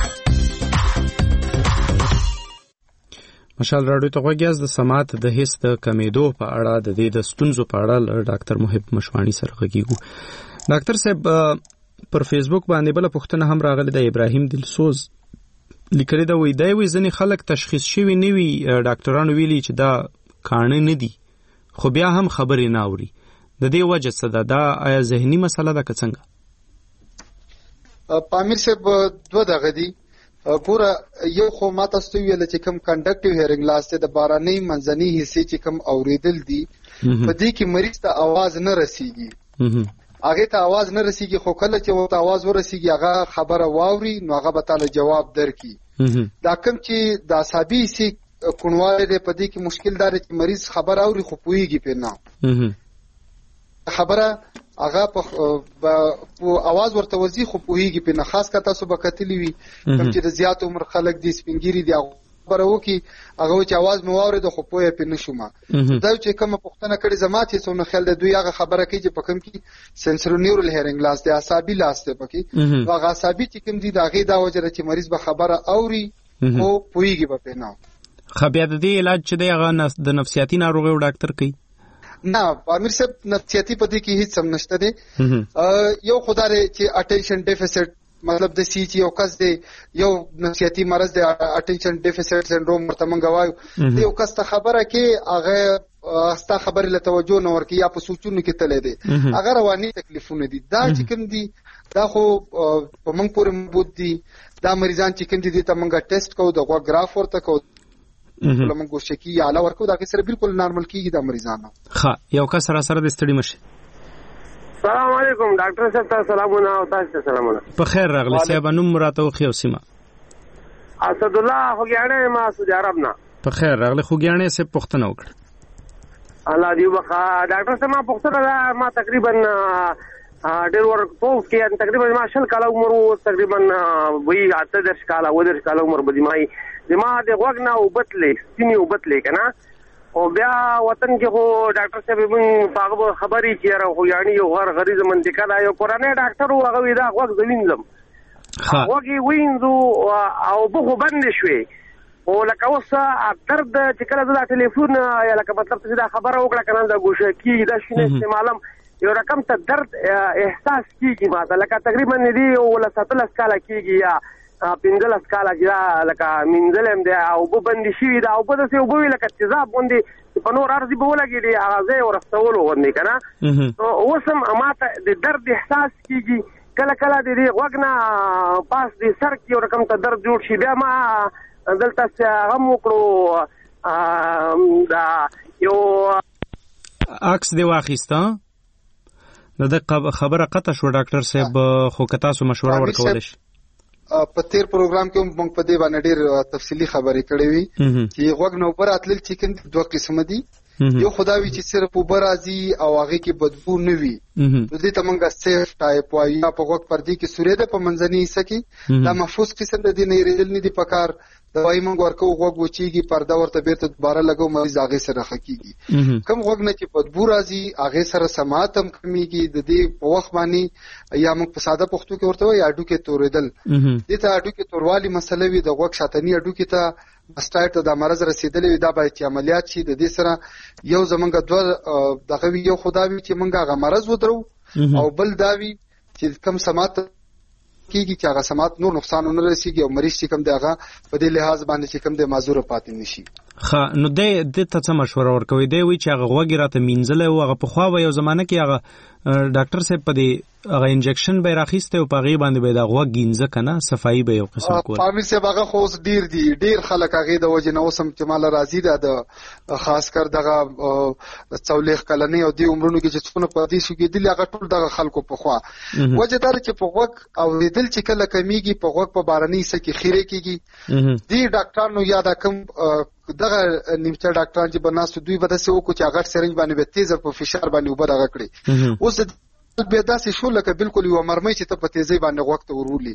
مشال رادیو ته غوږیاس د سماعت د حس د کمیدو په اړه د دې د ستونزو په اړه ډاکټر محب مشوانی سره غږیږو. ډاکټر صاحب پر فیسبوک باندې بل پوښتنه هم راغله د ابراهیم دلسوز لیکلي دا وی دی وی ځنې خلک تشخیص شوی نه وي ډاکټرانو ویلي چې دا کانه نه دي خو بیا هم خبرې نه اوري. د دې وجه څه ده؟ دا آیا ذهني مسله ده که څنګه؟ پامیر صاحب دوه دغه دي. ګوره یو خو ما تاسو ته ویل چې کوم کنډکټیو هیرینګ لاس ته د باراني منځني حصے چې کوم اوریدل دي په دې کې مریض ته आवाज نه رسیږي. هغه ته आवाज نه رسیږي خو کله چې وته आवाज ورسیږي هغه خبره واوري نو هغه به تعالی جواب درکړي. دا کوم چې د عصبي سي کونواله دې په دې کې مشکل دار چې مریض خبر اوري خو پويږي په نه خبره هغه په आवाज ورته وځي خو پويږي په نه. خاص کا تاسو به کتلی وي کوم چې د زیات عمر خلک دي سپینګيري دي خبره وکي هغه چې आवाज مو واورید خو پوهه په نشومه. دا چې کوم پوښتنه کړي زمات یې څونه خیال د دوی هغه خبره کوي چې په کوم کې سنسور نیورال هیرینګ لاس دی عصبي لاس دی پکې هغه عصبي چې کوم دي دا غي دا وجه چې مریض به خبره اوري خو پويږي په نه. خو بیا د دې علاج چې دی هغه د نفسیاتي ناروغیو ډاکټر کوي؟ نه امیر صاحب نفسیاتي پدې کې هیڅ هم نشته دی. یو خدای چې اټینشن ډیفیسټ مطلب د سی چې یو کس دی یو نفسیاتي مرض دی اټینشن ډیفیسټ سنډروم ورته مونږ وایو. یو کس ته خبره کې هغه استا خبرې له توجه نه ورکی یا په سوچونو کې تللی دی هغه رواني تکلیفونه دي. دا چې کوم دي دا خو په مونږ پورې مربوط دي. دا مریضان چې کوم دي ته مونږ ټیسټ کوو د غوګراف ورته کوو لمن ګوشکی یا علاوه ورکو دا کې سره بالکل نارمل کیږي د مریضانو. ښه یو کس سره سره د ستړي مشه. السلام علیکم ډاکټر صاحب تاسو سلامونه او تاسو ته سلامونه. په خیر راغلی صاحب نوم راته خو سیمه اسد الله خوګیاڼه ما سعودي عرب نه. په خیر راغلی خوګیاڼه سه پښتنه وکړه. الله دې وکړه ډاکټر صاحب ما پښتنه ما تقریبا ډېر ورک پوف کې تقریبا ما شل کال عمر وو تقریبا وی اته درش کال او درش کال عمر بدی مای زما د غوګ نه وبتلې سینې وبتلې کنه او بیا وطن کې هو ډاکټر صاحب موږ پاغه خبرې چې راو یعنی یو غیر غریزه منطقه دا یو قرانه ډاکټر هغه وی دا غوګ زوینځم هغه وینځو او بغه بند شوي او لکه اوس درد چې کله دا ټلیفون یا لکه مطلب چې دا خبره وکړه کنه دا ګوشه کې دا شینه استعمالم یو رقم ته درد احساس کیږي ما دا لکه تقریبا ندی ولا ساتل اسکاله کیږي یا پنځل اسکاله کې لکه منځلم دی او په باندې شي دا او په داسې وبوي لکه تیزاب باندې په نور ارزي به ولګي دی هغه ورستول وندي کنه نو اوسم ماته د درد احساس کیږي کله کله د غوګنا پاس د سر کې یو رقم ته درد جوړ شي بیا ما دلته غم وکړو دا یو عکس دی واخیسته د خبره قطع شو ډاکټر صاحب خو که تاسو مشوره ورکول شي په تیر پروګرام کې موږ په دې باندې ډېر تفصیلی خبرې کړې وي چې غوږ نو پر اتلل چې کوم دوه قسم دي یو خداوي چې صرف اوبه راځي او هغه کې بدبو نه وي نو دې ته موږ سیف ټایپ وایي په غوږ پردي کې سورې ده په منځني حصہ کې دا محفوظ قسم د دې نه ریدل نه دي پکار دوايي موږ ورکو غوږ وچیږي پرده ورته بیرته دوباره لګو مریض هغه سره خکېږي کوم غوږ نه چې بدبو راځي هغه سره سماعت هم کمیږي د دې په وخت باندې یا موږ په ساده پښتو کې ورته وایي اډو کې توریدل دې ته اډو کې توروالي مسله وي د غوږ شاتنی اډو کې ته مستایټ ته د مرز رسیدلې وي دا باید چې عملیات شي د دې سره یو زمونږ دوه دغه یو خداوي چې موږ هغه مرز ودرو او بل داوي چې کم سماعت کیږي چې هغه سماعت نور نقصان نه رسیږي او مریض چې کم دی هغه په دې لحاظ باندې چې کم دی معذور پاتې نشي. ښه نو د دې ته څه مشوره ورکوي دی وی چې هغه غوږی راته مینځل او هغه په خوا و یو زمانه کې هغه ډاکټر صاحب په دې هغه انجکشن به راخیسته او په غي باندې به دا غوږ گینځه کنه صفائی به یو قسم کول پامیر صاحب هغه خو ډیر دي ډیر خلک هغه د وجه نو سم چې مال راضي ده د خاص کر دغه څولېخ کلنې او د عمرونو کې چې څونه پدې شو کې دي هغه ټول دغه خلکو په خوا وجه دار چې په غوږ او دل چې کله کمیږي په غوږ په بارني سکه خیره کیږي دي ډاکټرانو یا د کوم دغه نیمچه ډاکټران چې بناستو دوی به داسې وکړو چې هغه سرنج باندې به تیزه په فشار باندې وبد هغه کړي اوس به داسې شو لکه بالکل یو مرمۍ چې ته په تیزی باندې وخت ورولي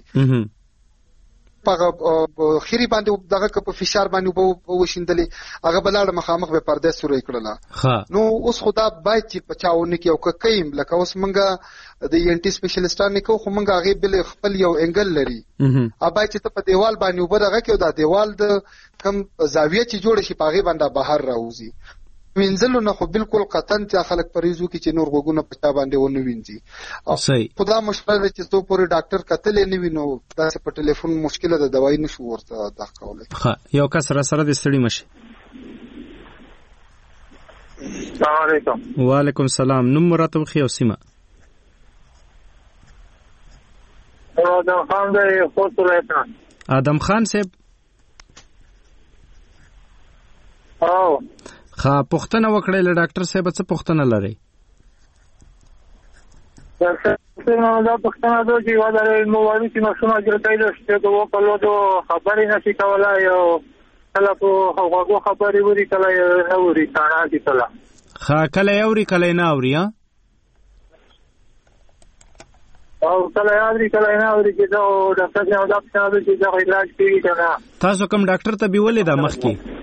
په خيري باندې دغه په فشار باندې وشیندلې هغه بلاړه مخامخ به پرده سورې کړله نو اوس خدا باید چې پچاونه کې او ککیم لکه اوس منګه د انټي سپیشلیسټان نکو خو منګه هغه بل خپل یو انګل لري ا باید چې په دیوال باندې وبدغه کې دا دیوال د کم زاویه چې جوړ شي پاغي باندې بهر راوځي وینځلو نه خو بالکل قطن چې خلک پریزو کې چې نور غوګونه پچا باندې ونه وینځي خدا مشکل چې تو پورې ډاکټر کتلې نه وینو دا په ټلیفون مشکله ده دوايي نشو ورته دا کولای ها یو کس را سره د ستړي مشي السلام علیکم وعلیکم السلام نوم مراتب خو سیمه آدم خان دی خو ته آدم خان صاحب او خا پښتنه وکړې له ډاکټر صاحب څه پښتنه لري څنګه دا پښتنه دوی چې ودارې نو وایي چې مشوره جوړای دا چې دوه په لودو خبرې نشي کولای او کله په هغه خبرې وری کله اوري تانا دي کله خا کله اوري کله نه اوري ها او کله اوري کله نه اوري چې دا ډاکټر نه دا څه چې دا علاج کوي کنه تاسو کوم ډاکټر ته بیولې دا مخ کې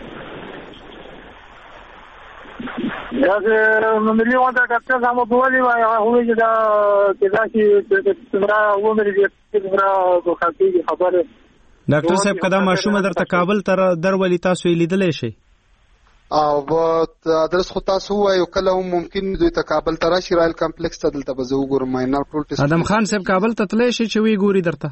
یا زه ملي وانه ډاکټر زمو بوالي وای هغه چې دا چې دا چې څنګه و مې دې څنګه د خاطي خبره ډاکټر صاحب کدا ماشوم درته کابل تر درولي تاسو لیدلې شي او ادرس خو تاسو وایو کله هم ممکن دوی ته کابل تر شي رایل کمپلیکس ته دلته به زه وګورم ماینر ټول ټیسټ ادم خان صاحب کابل ته تللی شي چې وی ګوري درته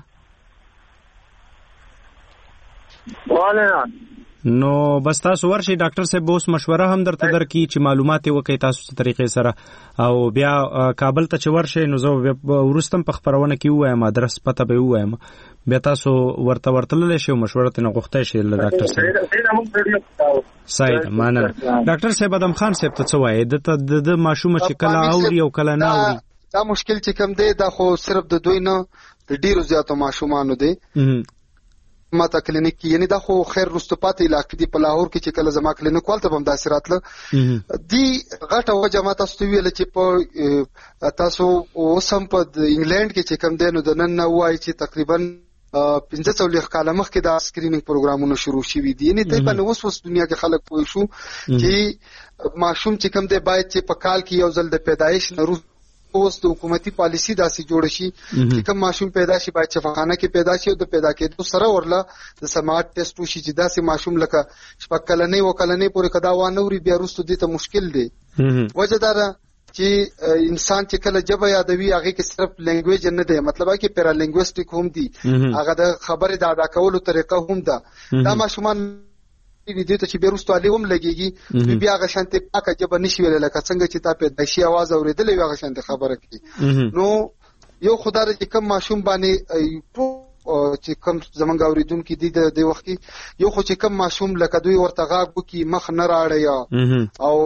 واله نو بس تاسو ورشي ډاکټر صاحب اوس مشوره هم درته درکې چې معلومات وکړي تاسو څه طریقې سره او بیا کابل ته چې ورشي نو زه ورستم په خبرونه کې وایم ادرس پته به وایم بیا تاسو ورته ورتللی شي مشوره ته نه غوښته شي له ډاکټر صاحب صحیح مانه ډاکټر صاحب ادم خان صاحب ته څه وایي د د ماشوم چې کله اوري او کله نه اوري دا مشکل چې کم دی دا خو صرف د دوی نه د ډیرو زیاتو ماشومانو دی ما ته کلینیک کې یعنی دا خو خیر رستپات علاقې دی په لاهور کې چې کله زما کلینیک والته هم داسې راتله دی غټه وجه ما تاسو ویل چې په تاسو اوسم په انګلند کې چې کم دی نو د نن نه وای چې تقریبا پنځه څلوېښت کاله مخکې دا سکرینینګ پروګرامونه شروع شوي دي یعنی ته په اوس اوس دنیا کې خلک پوه شو چې ماشوم چې کم دی باید چې په کال کې یو ځل د پیدایش نه اوس د حکومتي پالیسی داسې جوړ شي چې کوم ماشوم پیدا شي باید شفاخانه کې پیدا شي او د پیدا کېدو سره ورله د سمارټ ټیسټ وشي چې داسې ماشوم لکه شپږ کلنې و کلنې پورې کدا وانه وري بیا وروسته دې ته مشکل دی وجه دا چې انسان چې کله جبه یادوي هغه کې صرف لینګویج نه دی مطلب کې پیرا لینګویسټیک هم دی هغه د خبرې د ادا کولو طریقه هم ده دا ماشومان دې ته چې بیرستو علي هم لګيږي بیا هغه شانته پاکه جبه نشي ویل لکه څنګه چې تا په دشي आवाज اوریدلې هغه شانته خبره کوي نو یو خدای چې کم ماشوم باندې چې کم زمونږ اوریدونکو دي د وخت یو خو چې کم ماشوم لکه دوی ورته غاګو کې مخ نه راړی او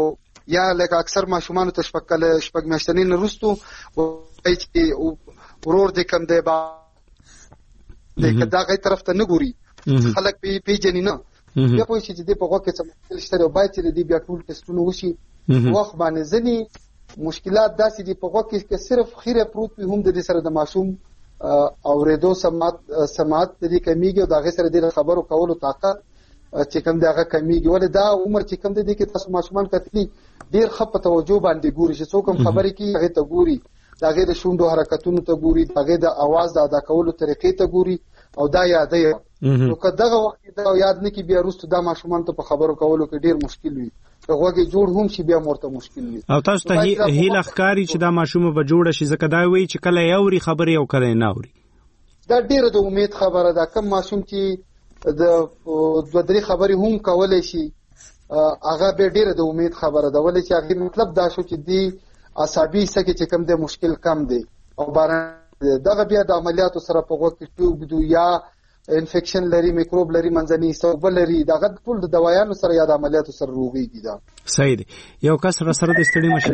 یا لکه اکثر ماشومان ته شپږ شپږ میاشتنې نه وروسته وایي چې ورور دې کم دی با دې دا غي طرف ته نه ګوري خلک به پیژني نه بیا پوه شي چې دې په غوږ کې څه مشکل شته او باید چې دې بیا ټول ټسټونه وشي وخت باندې ځني مشکلات داسې دي په غوږ کې صرف خیره پروت وي هم د دې سره د ماشوم اورېدو سماعت سماعت دې کمیږي او د هغې سره د خبرو کولو طاقت چې کوم دی هغه کمیږي ولې دا عمر چې کوم دی کې تاسو ماشومان کتلي ډېر ښه په توجه باندې ګوري چې څوک هم خبرې کوي هغې ته ګوري د هغې د شونډو حرکتونو ته ګوري د هغې د اواز د ادا کولو طریقې ته ګوري او دا یادوي نو که دغه وخت دا یاد نه کړي بیا وروسته دا ماشومان ته په خبرو کولو کې ډېر مشکل وي که غوږ یې جوړ هم شي بیا ورته مشکل وي او تاسو ته هیله ښکاري چې دا ماشوم به جوړه شي ځکه دا وایي چې کله یې اوري خبرې او کله یې نه اوري دا ډېره د امید خبره ده کم ماشوم چې د دوه درې خبرې هم کولی شي هغه بیا ډېره د امید خبره ده ولې چې هغې مطلب دا شو چې دی عصابي حصه کې چې کم دی مشکل کم دی او باران دغه بیا د عملیاتو سره په غوږ کې ټیوب دو یا انفیکشن لري میکروب لري منځني حصه اوبه لري دغه ټول د دوايانو سره یا د عملیاتو سره روغېږي دا صحیح دی یو کس را سره د ستړي مشه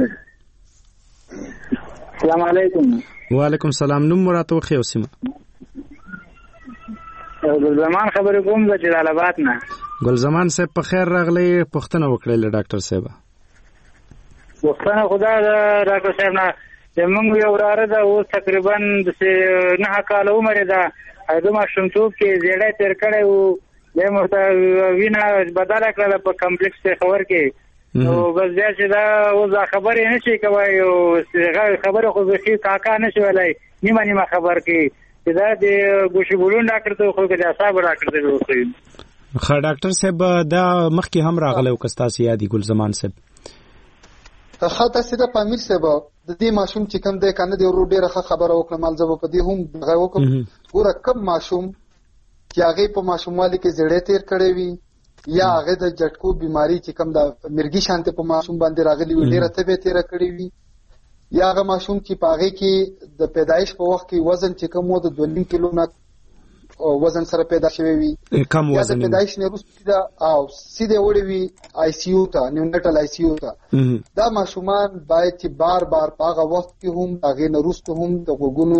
السلام علیکم وعلیکم السلام نوم مراته وخی او سیمه ګلزمان خبرې کوم د جلال آباد نه ګلزمان صاحب په خیر راغلی پوښتنه وکړئ له ډاکټر صاحب پوښتنه خدا د ډاکټر صاحب نه زمونږ یو وراره ده اوس تقریبا د نهه کاله عمر ده د ماشومتوب کې زیړی تېر کړی و دی ورته وینه بدله کړله په کمپلیکس پېښور کې نو بس بیا چې دا اوس دا خبرې نه شي کولی او خبرې خو بیخي کاکا نه شي ویلی نیمه نیمه خبر کوي چې دا د ګوشي بولون ډاکټر ته وښوي که د اعصابو ډاکټر ته وښوي ښه ډاکټر صاحب دا مخکې هم راغلی و که ستاسو یادي ګلزمان صاحب ښه داسې ده پامیر صاحب د دې ماشوم چې کوم دی که نه دی ورو ډېره ښه خبره وکړه مال زه به په دې هم هغه وکړم ګوره کوم ماشوم چې هغې په ماشوموالي کې زړی تېر کړی وي یا هغې د جټکو بیماري چې کوم د مرګي شانتې په ماشوم باندې راغلي وي ډېره تبې تېره کړې وي یا هغه ماشوم چې په هغې کې د پیدایش په وخت کې وزن چې کوم و د دوه نیم کیلو نه وزن سره پیدا شوی وي کم یا وزن د پیدایش نه وروسته او سیده وړي وي آی سی یو ته نیونیټل آی سی یو ته دا ماشومان باید چې بار بار په هغه وخت کې هم هغې نه وروسته هم د غوږونو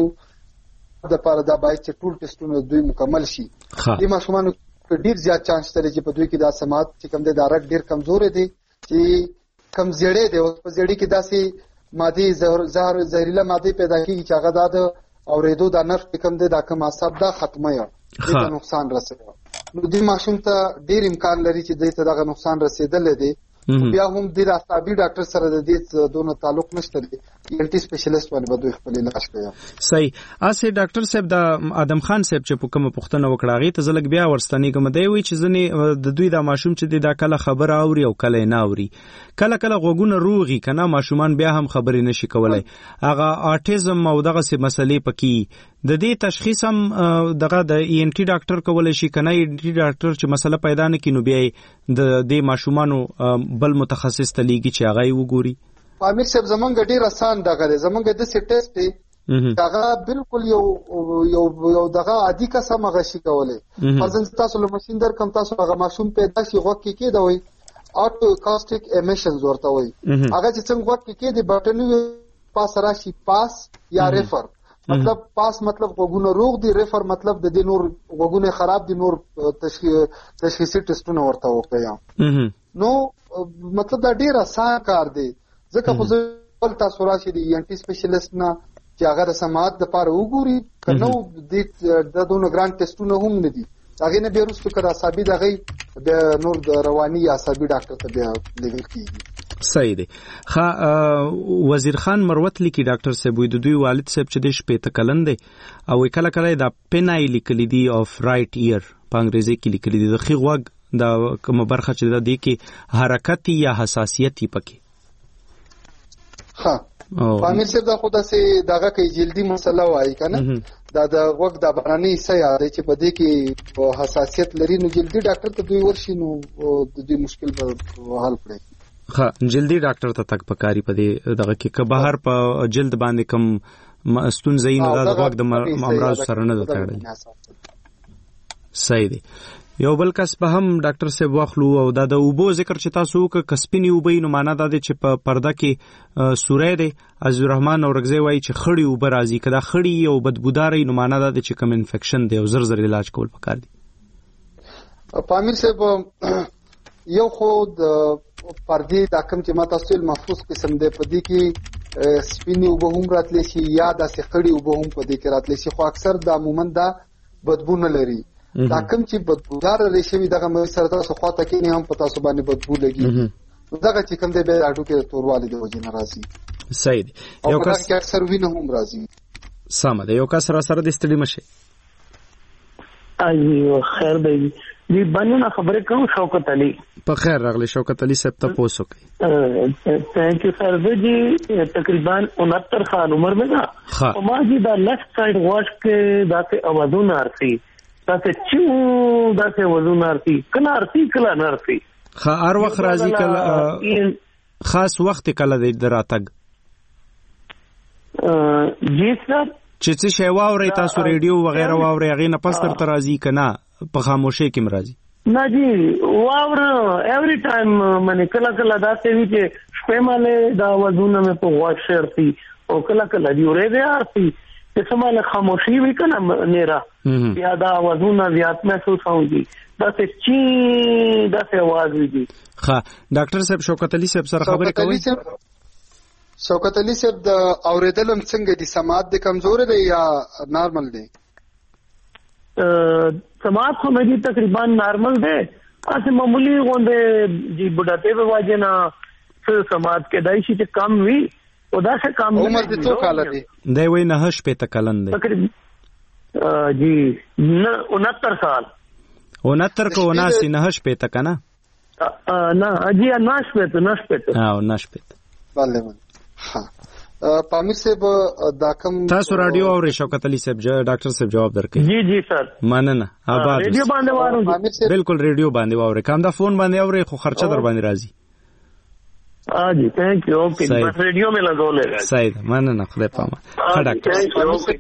دپاره دا باید چې ټول ټسټونه دوی مکمل شي دې ماشومانو ډېر زیات چانس شته چې په دوی کې دا سماعت چې کوم دی دا رګ ډېر کمزوری دی چې کم زیړی دی اوس په زیړي کې داسې مادې زهر زهریله مادې پیدا کېږي چې هغه دا د اورېدو دا نرف چې کوم دی دا کوم اعصاب دا ختمه یا دې ته نقصان رسوي نو دې ماشوم ته ډېر امکان لري چې دې ته دغه نقصان رسېدلی دی بیا هم د اعصابي ډاکټر سره د دې دونه تعلق نشته دی ان ټي سپیشلیست باندې به دوی خپل علاج کوي صحیح اسه ډاکټر صاحب د ادم خان صاحب چې په کومه پوښتنه وکړه هغې ته زه لږ بیا ورستنېږم دی وایي چې ځینې د دوی دا ماشوم چې دی دا کله خبره اوري او کله یې نه اوري کله کله غوږونه روغي که نه ماشومان بیا هم خبرې نشي کولی هغه آټیزم او دغسې مسلې پکې د دې تشخیص هم دغه د ای ان ټي ډاکټر کولی شي که نه ای ان ټي ډاکټر چې مسله پیدا نه کړي نو بیا د دې ماشومانو بل متخصص ته لیږي چې هغه یې وګوري امیر صاحب زمونږ ډېر اسان دغه دی زمونږ داسې ټیسټ دی هغه بالکل یو یو یو دغه عادي کس هم هغه شي کولی فرضاً تاسو له ماشین درکړم تاسو هغه ماشوم پیدا شي غوږ کې کېدوئ آټو اکاسټیک امیشنز ورته وایي هغه چې څنګه غوږ کې کېدي بټن وي پاس راشي پاس یا ریفر مطلب پاس مطلب غوږونه روغ دي ریفر مطلب د دې نور غوږونه خراب دي نور تشخیصي ټسټونه ورته وکړي نو مطلب دا ډېر اسان کار دی ځکه خو زه ول تاسو راشي د ای ان ټي سپیشلیست نه چې هغه د سماعت دپاره وګوري که نه د دونه ګران ټسټونه هم نه دي هغې نه بیا وروسته که د اعصابي د هغې بیا نور د رواني یا اعصابي ډاکټر ته بیا لیږل کېږي صحیح دی ښه وزیر خان مروت لیکي ډاکټر صاحب وایي د دوی والد صاحب چې دی شپېته کلن دی او کله کله دا پینای لیکلی دي آف رایټ ایر په انګریزي کې لیکلی دي د ښي غوږ دا کومه برخه چې د دې کې حرکت یا حساسیت پکې ها امیر صاحب دا خو داسې دغه کوي جلدي مسله وایي که نه دا د غوږ د بهرنۍ حصه یاد دی چې په دې کې حساسیت لري نو جلدي ډاکټر ته دوی ورشي نو د دوی مشکل به حل کړي ها جلدی ډاکټر ته تک پکاري په دې دغه کې که بهر په جلد باندې کم ستونزې نه د غوږ د امراض سره نه ده تړلې صحیح دی یو بل کس به هم ډاکټر صاحب واخلو او دا د اوبو ذکر چې تاسو وکړه کسپینی اوبه نو معنا دا دی چې په پرده کې سوری دی عزیزالرحمن اورګزی وایي چې خړی اوبه راځي کدا خړی او بدبوداري نو معنا دا دی چې کوم انفیکشن دی او زر زر علاج کول پکار دي. پامیر صاحب یو خو د پردې دا کوم چې ما تاسو ول محفوظ قسم دی په دې کې سپینی اوبه هم راتلی شي یا د خړی اوبه هم په دې کې راتلی شي خو اکثر د عموما دا بدبو نه لري. دا کوم چې بدبودار ریشمي دغه مې سره تاسو خواته کې نه هم په تاسو باندې بدبو لګي دغه چې کوم دی به اډو کې توروالي د وجه ناراضي. صحیح دی. یو کس کې اکثر وینه هم راځي. سم دی. یو کس سره سره د ستړي مشه. ایو خیر دی. دی باندې خبرې کوم شوکت علي. په خیر راغلی شوکت علي صاحب ته پوسو کوي. تھینک یو سر جی تقریبا انہتر سال عمر میں نا ما جی دا لیفٹ سائڈ واش کې دا ته اوازونه ارتي دا ته چو دا ته وزونه ارتي کله ارتي کله نه ارتي خا هر وخت راځي کله خاص وخت کله دی دراتګ جی سر چې څه شی واوري تاسو ریډیو وغیرہ واوري هغه نه پس تر راځي کنه په خاموشي کې مرাজি نه جی واور ایوری ټایم منه کله کله دا ته وی چې شپماله دا وزونه مې په واش شرتي او کله کله دی اورې دی ارتي چې سماله خاموشي وی کنه نیرا یا دا وزونه زیات محسوس ہوږي دا څه چی دا څه आवाज وی ښه ډاکټر صاحب شوکت علي صاحب سره خبرې کوي. شوکت علي صاحب د اوریدلم څنګه دي سماعت د کمزور دی یا نارمل دی؟ سماعت خو مې تقریبا نارمل دی اسه معمولی غونډه جی بډاته په واجه نه څه سماعت کې دای شي چې کم وی او دا څه کم عمر د څو کال دی؟ دی وای نه هش په تکلن دی تقریبا جی انہتر سال انہتر کو اناسی نه هش په تکنا نه جی ناش په ته ناش په ته ها ناش په بله ها پامیر صاحب دا کوم تاسو رادیو او شوکت علي صاحب ډاکټر صاحب جواب درکړي. جی جی سر مننه آباد ریډیو باندې واره بالکل ریډیو باندې واره کوم دا فون باندې اوري خو خرچه در باندې راځي. ها جی ثانک یو اوکے بس ریډیو میں لګولې صحیح مننه خدای پامه ها ډاکټر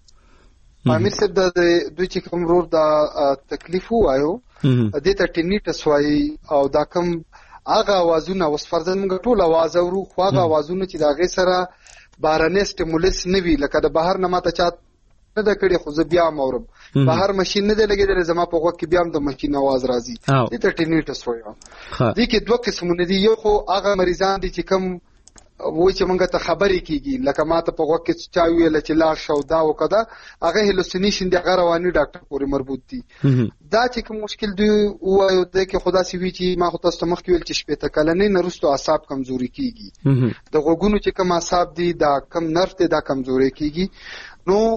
پامیر صاحب د دوی چې کوم رور دا تکلیف وایو د ته ټینیټس وای او دا کوم هغه اوازونه اوس فرضاً موږ ټول आवाज اورو خو هغه اوازونه چې دا غي سره بارانه سټیمولس نه وی لکه د بهر نه ماته چات نه د کړي خو زه بیا مورم بهر ماشين نه دی لګیدل زما په وخت کې بیا هم د ماشين आवाज راځي د ته ټینیټس وایو دي کې دوه قسمونه دي یو خو هغه مریضان دي چې کوم وای چې موږ ته خبرې کیږي لکه ماته په وخت کې چا ویل چې لا شو دا وکړه هغه هلوسینیشن دی هغه رواني ډاکټر پورې مربوط دي دا چې کوم مشکل دی وایو د کې خدا سي وی چې ما خو تاسو مخ کې ویل چې شپه ته کلنې نرستو اعصاب کمزوري کیږي د غوګونو چې کوم اعصاب دي دا کم نرف دي دا کمزوري کیږي نو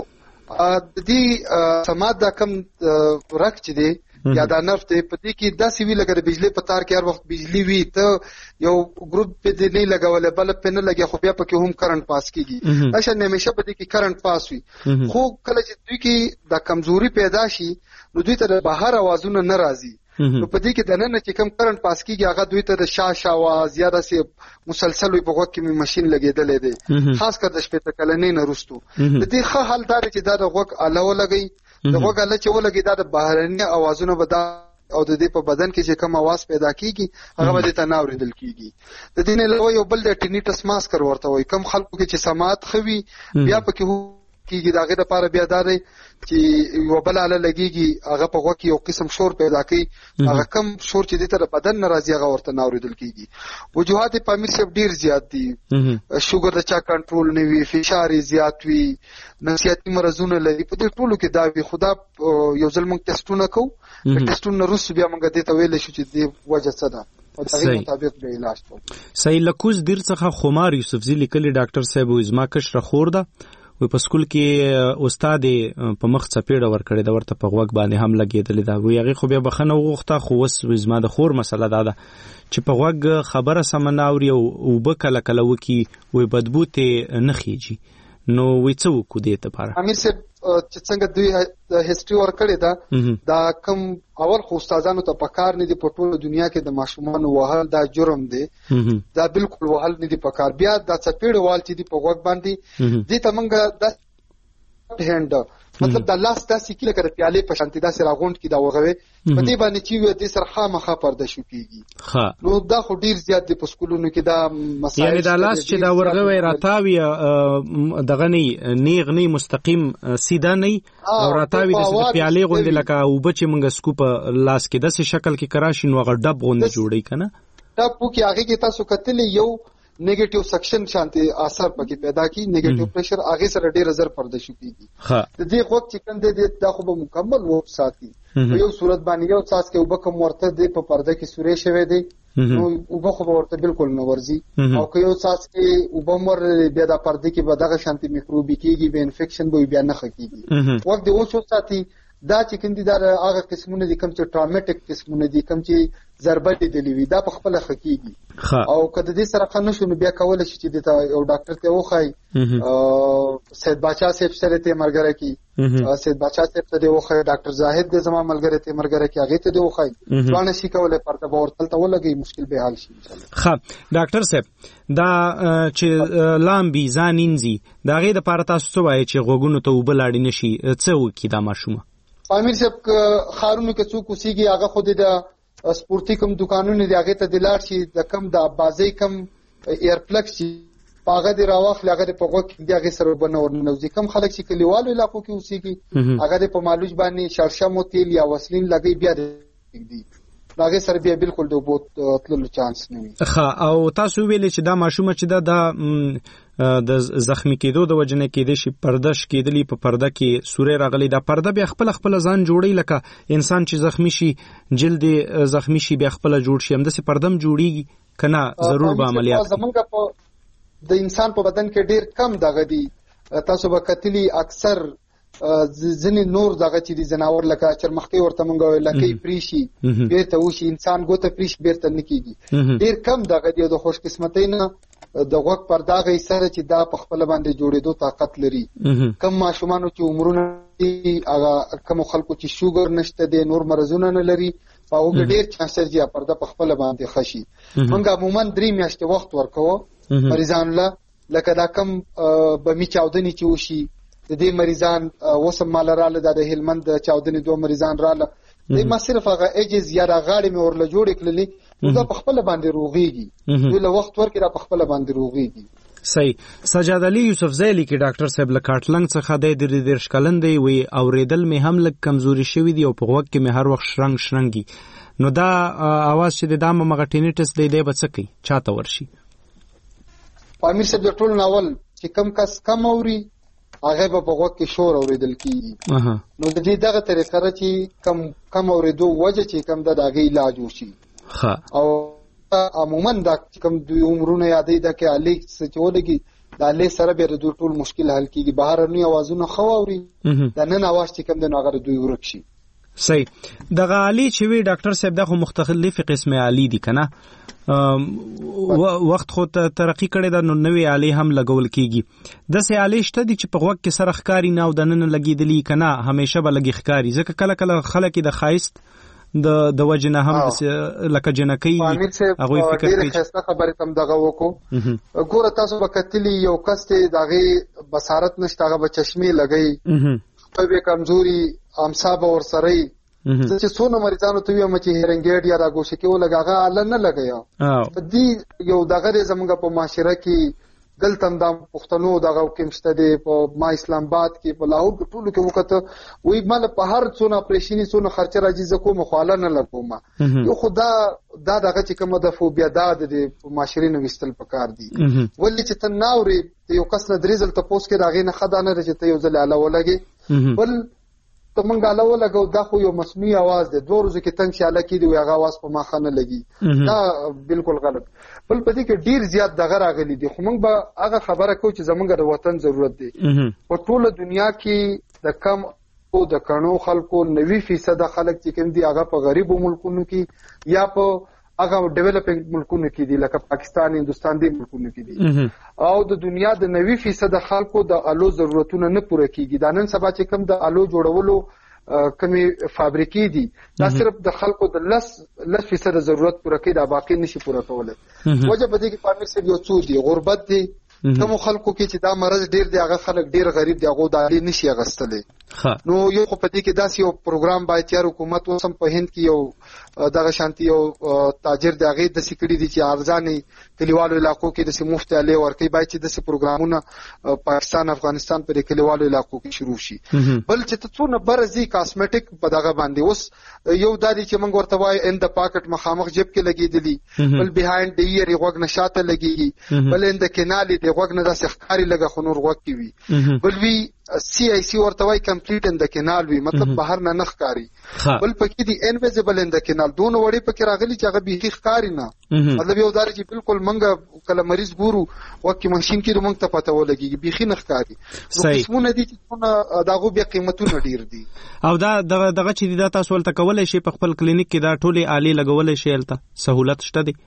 د دې سماعت دا کم رک چې دی یا دا نرف ته په دې کې داسې وی لګره بجلی په تار کې هر وخت بجلی وی ته یو ګروپ په دې نه لګول بل په نه لګي خو بیا پکې هم کرنٹ پاس کیږي اشه همیشه په دې کې کرنٹ پاس وي خو کله چې دوی کې د کمزوري پیدا شي نو دوی ته بهر اوازونه ناراضي نو په دې کې د نن چې کم کرنٹ پاس کیږي هغه دوی ته د شاش आवाज یا د مسلسل په وخت کې ماشين لګیدلې دي خاص کر د شپې ته کلنې نه رستو د دې ښه حل دار چې دا د وخت الو لګي د وګړه چې ولګي دا د بهرني اوازونه ودا او د دې په بدن کې چې کوم आवाज پیدا کیږي هغه به ته ناوریدل کیږي د دې نه علاوه یو بل د ټینیټس ماسکر ورته وي کم خلکو کې چې سماعت خوي بیا پکې کیږي داغه لپاره بیا داري چې یو بل اله لګيږي هغه په وګ کې یو قسم شور پیدا کوي هغه کم شور چې د تر بدن ناراضي هغه ورته ناوریدل کیږي وجوهات پامیر صاحب ډیر زیات دي شوګر د چا کنټرول نه وي فشار زیات وي نفسیاتي مرزونه لري په دې ټولو کې دا وي خدا یو ځل موږ ټیسټونه کوو ټیسټونه روس بیا موږ دې ته ویل شو چې دې وجه څه ده او هغه مطابق به علاج کوو. صحیح لکوز دیر څخه خمار یوسف زی لیکلی ډاکټر صاحب وزما کشر خور ده و په سکول کې استاد په مخ څپېړه ور کړې دا ورته په غوږ باندې هم لګېدلې دا وی هغه خو بیا بخنه وغوښته خو وس زما د خور مسله دا ده چې په غوږ خبره سمنا اوري او وبکله کله وکي وي بدبوته نه خيږي نو وی څه وکړو دې ته لپاره امیر صاحب چې څنګه دوی د هیستوري ور کړې دا دا کم اول خو استادانو ته پکار نه دي په ټوله دنیا کې د ماشومان وهل دا جرم دی دا بالکل وهل نه دي پکار بیا دا څپېړه وال چې دی په وګ باندې دې ته موږ د هند مطلب د لاس داسې کې لکه د پیالې په شانتي داسې راغونډ کې دا وغوي په دې باندې چې وي د سر خامخا پرده شو کیږي ها نو دا خو ډیر زیات د پسکولونو کې دا مسایل یعنی دا لاس چې دا ورغوي راتاوي دغه نه نیغ نه مستقیم سیده نه او راتاوي د پیالې غونډه لکه او بچ منګ سکوپ لاس کې داسې شکل کې کراشي نو هغه ډب غونډه جوړي کنه دا پوکي هغه کې تاسو کتلې یو نیگیټیو سیکشن شانتي اثر پکې پیدا کی نیگیټیو پریشر هغه سره ډیر زر پرده شو کیږي ها د دې وخت چې کنده دې دا خو به مکمل وو ساتي یو صورت باندې یو ساس کې وبکم ورته دې په پرده کې سورې شوی دی نو وبخ ورته بالکل نو ورزي او که یو ساس کې وبمر بیا د پرده کې به دغه شانتي میکروبي کیږي به انفیکشن به بیا نه خکېږي وخت دې اوسو ساتي دا چې کندي دا هغه قسمونه دي کوم چې ټراومټیک قسمونه دي کوم چې ضربه دي دي دا په خپل خکېږي او کله دې سره خنه شو نو بیا کول شي چې د یو ډاکټر ته وخای سید باچا صاحب سره ته مرګره کی سید باچا صاحب ته وخای ډاکټر زاهد د زما ملګری ته مرګره کی هغه ته وخای ځوان شي کوله پرته ورتل ته ولګي مشکل به حل شي ها ډاکټر صاحب دا چې لامبي ځانینځي دا غي د پاره تاسو څه وایي چې غوګونو ته وبلاړی نشي څه وکي دا ماشومه امیر صاحب خارونو کې څوک وسیږي هغه خود د سپورتي کوم دکانونو دی هغه ته دلار شي د کم د بازي کم ایر پلکس شي هغه دی راوخ هغه په غوږ کې هغه سره بنور نوځي کم خلک چې کلیوالو علاقو کې وسیږي هغه په مالوج باندې شرشم تیل یا وسلین لګي بیا دی هغه سره بیا بالکل د بوت تللو چانس نه وي ښه او تاسو ویل چې دا ماشومه چې دا د د زخمی کېدو د وجنه کېدې شي پردش کېدلی په پرده کې سورې راغلي دا پرده بیا خپل خپل ځان جوړي لکه انسان چې زخمی شي جلد زخمی شي بیا خپل جوړ شي هم د سي پردم جوړيږي کنه ضرور به عملیات زمونږ په د انسان په بدن کې ډیر کم دغه دي تاسو به کتلی اکثر ځنې نور دغه چې دي زناور لکه چرمختي ورته مونږ لکه پریشي بیرته وشي انسان ګوته پریش بیرته نکېږي ډیر کم دغه دي د خوش قسمتۍ نه د وخت پر داغه سره چې دا په خپل باندې جوړېدو طاقت لري کم ماشومان چې عمرونه هغه کم خلکو چې شوګر نشته دي نور مرزونه نه لري او ډېر چانسز دی پر د په خپل باندې خشي موږ عموما درې میاشتې وخت ورکوو مریضان له لکه دا کم بمی چاودنی چې وشي د دې مریضان وسم مال رااله د هلمند چاودنی دوه مریضان رااله د ما صرف هغه اجز یا غاړې مې ورله جوړ کړلې دا په خپل باندې روغيږي دوی له وخت ورکې را په خپل باندې روغيږي صحیح سجاد علي یوسف زیلی کې ډاکټر صاحب لکاټلنګ څخه د درې درش کلن دی وی اوریدل مې هم لک کمزوري شوی دی او په وخت کې مې هر وخت شرنګ شرنګي نو دا आवाज چې د دامه مغټینټس دی دی بچکی چاته ورشي امیر صاحب د ټول ناول چې کم کس کم اوري هغه په وخت کې شور اوریدل کیږي نو د دې دغه طریقه را چې کم کم اوریدو وجه چې کم د دغه علاج وشي او عموما دا کوم د عمرونه یادې د کې علي څه ولګي د علي سره به د ټول مشکل حل کیږي بهرنی اوازونه خو اوري د نن اواز چې کوم د ناغره دوی ورک شي صحیح دغه علي چې وی ډاکټر صاحب دغه مختلف قسمه علي دي کنه وخت خو ترقی کړي دا نو نوې علي هم لګول کیږي د سه علي شته دي چې په وخت کې سره ښکاری نه او د نن لګیدلی کنه همیشه به لګي ښکاری ځکه کله کله خلک د خایست د د وجنه هم لکه جنکی هغه فکر کوي چې خبره کم دغه وکړو ګوره تاسو وکتلی یو کس ته دغه بصارت نشته هغه چشمه لګي په به کمزوري امصاب اور سره چې څونه مریضانو ته یو مچ هرنګډ یا راګوشه کې ولګاغه ال نه لګیا په دې یو دغه زمونږ په معاشره کې ګلتم د پښتنو دغه کومشته دی په ما اسلام آباد کې په لاهور کې ټولو کې وکړه وی مال په هر څونه اپریشنی څونه خرچه راځي زکو مخاله نه لګوم یو خدا دا دغه چې کومه د فوبیا د معاشري نو وستل پکار دي ولې چې تناوري یو کس نه درېزل ته پوس کې راغې نه خدانه رچې ته یو ځل اله ولګي بل ته مونږ اله ولګو دا خو یو مصنوعي आवाज دی دوه ورځې کې تنګ شاله کې دی هغه आवाज په ماخه نه لګي دا بالکل غلط بل پدې کې ډیر زیات دغه راغلي دي خو مونږ به هغه خبره کوو چې زمونږ د وطن ضرورت دی په ټوله دنیا کې د کم او د کڼو خلکو نوي فیصد خلک چې کوم دي هغه په غریبو ملکونو کې یا په هغه ډیولپینګ ملکونو کې دي لکه پاکستان هندستان دي ملکونو کې دي او د دنیا د نوي فیصد خلکو د الو ضرورتونه نه پوره کیږي دا نن سبا چې کوم د الو جوړولو کمی فابریکې دي دا صرف د خلکو د لس لس فیصد ضرورت پوره کوي دا باقي نشي پوره کولای وجه بده کې پامیر سره یو څو دي غربت دي کوم خلکو کې چې دا مرض ډیر دی هغه خلک ډیر غریب دي هغه د علی نشي غستلې نو یو خو پدې کې داسې یو پروګرام باید تیار حکومت وسم په هند کې یو دغه شانتي یو تاجر دی هغه د سکړي دي چې ارزاني کلیوالو علاقو کې د مفت علی ورکي باید چې د پروګرامونه پاکستان افغانستان پر کلیوالو علاقو کې شروع شي بل چې څونه برزي کاسمیټک په دغه باندې اوس یو دادی چې موږ ورته وایو ان د پاکټ مخامخ جیب کې لګېدلی بل بیهایند دی یې غوګ نشاته لګي بل ان د کینالي دی غوګ نه د سخکاری لګه خنور غوګ کی وي بل وی سی آی سی ورته وای کمپلیټ ان د کینال وی مطلب بهر نه نخ کاری بل پکې دی انویزیبل ان د کینال دون وړي پکې راغلي چې هغه بيخي ښکاری نه مطلب یو دار چې بالکل منګه کله مریض ګورو وکه ماشين کې موږ ته پته ولګي بيخي نه ښکاری نو قسمونه دي چې داغه بیا قیمتونه ډیر دي او دا دغه دغه چې دا تاسو ولته کولای شي په خپل کلینیک کې دا ټولي عالی لګولای شي الته سہولت شته دي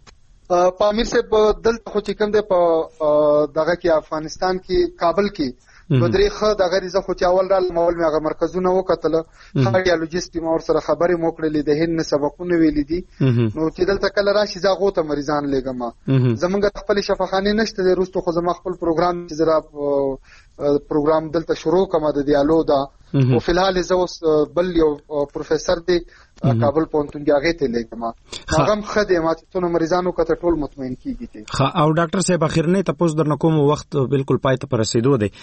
په امیر صاحب دلته خو چې کوم دی په دغه کې افغانستان کې کابل کې نو درې خو د غریزه خو چې اول رال مول مې هغه مرکزونه وکتل کارډیالوجیست ما ور سره خبرې موکړلې د هند سبقونه ویلې دي نو چې دلته کله راشي زاغو ته مریضان لګم زمونږ خپل شفاخانه نشته د روستو خو زما خپل پروګرام چې زرا پروګرام دلته شروع کوم د دیالو دا او فلحال زه بل یو پروفیسور دی کابل پونتون کې هغه ته لګم هغه خدمات ټول مریضانو کته ټول مطمئن کیږي او ډاکټر صاحب اخرنه تاسو درنه کوم وخت بالکل پای ته رسیدو دی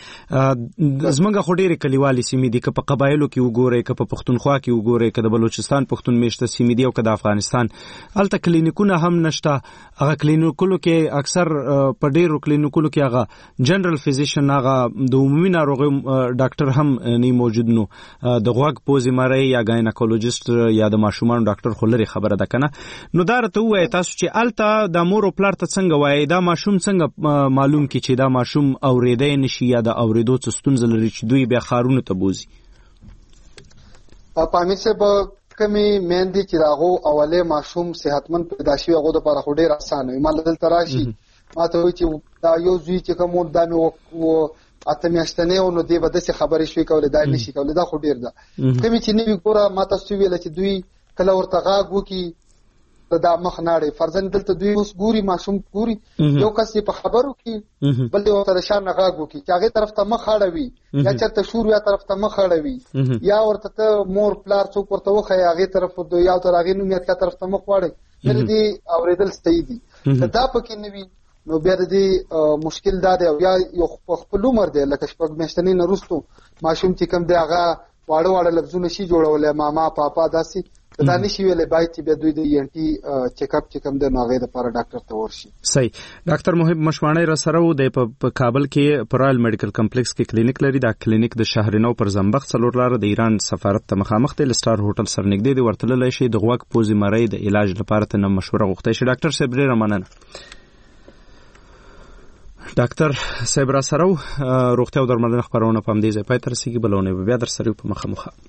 زمونږ خو ډېرې کلیوالي سیمې دي که په قبایلو کې وګورئ که په پښتونخوا کې وګورئ که د بلوچستان پښتون میشته سیمې دي او که د افغانستان هلته کلینیکونه هم نشته هغه کلینیکونو کې اکثر په ډېرو کلینیکونو کې هغه جنرال فزیشن هغه د عمومي ناروغیو ډاکټر هم نه موجود نو د غوږ پوزې مری یا ګاینکولوژیست یا د ماشومان ډاکټر خو لري خبره ده کنه نو دا راته وایي تاسو چې الته د مور او پلار ته څنګه وایي دا ماشوم څنګه معلوم کی چې دا ماشوم اوریدای نشي یا د اوریدو څه ستونزه لري چې دوی بیا خارونه ته بوزي په امیر صاحب کمی مېندې چې راغو اوله ماشوم صحتمن پیدا شي هغه د لپاره خو ډیر اسانه وي مال دلته راشي ماته وایي چې دا یو زوی چې کوم د مې اته میاشتنه او نو دی به د خبرې شوي کولای دا نشي کولای دا خو ډیر ده کمی چې نیو ګوره ماته سوي ویل چې دوی کله ورته غاګ وکي دا مخ ناړي فرزند دلته دوی اوس ګوري ماشوم ګوري یو کس په خبرو کې بل یو تر شان غاګ وکي چې هغه طرف ته مخ اړوي یا چرته شور یا طرف ته مخ اړوي یا ورته مور پلار څوک ورته وخی هغه طرف دوی یا تر هغه نو میت کا طرف ته مخ واړي تر دې اوریدل صحیح دي دا پکې نوي نو بیا دې مشکل دا دی یا یو خپل عمر دی لکه شپږ میاشتنی نه رستو ماشوم چې کوم دی هغه واړه واړه لفظونه شي جوړولې ماما پاپا داسي دا نشي ویلې باید چې بیا دوی د ای ان ټي چیک اپ چې کوم دی نو هغه لپاره ډاکټر ته ورشي صحیح ډاکټر محب مشوانه را سره و د په کابل کې پرایل میډیکل کمپلیکس کې کلینیک لري دا کلینیک د شهرینو پر زنبق څلور لار د ایران سفارت ته مخامخ دی لسټار هوټل سره نږدې دی ورته لای شي د غوږ پوزې مری د علاج لپاره ته مشوره غوښتي شي ډاکټر صاحب ډیره مننه ډاکټر صاحب را سره روغتیا او درملنه خبرونه په همدې ځای پای ته رسیږي بلونه بیا در سره په مخه مخه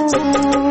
ورو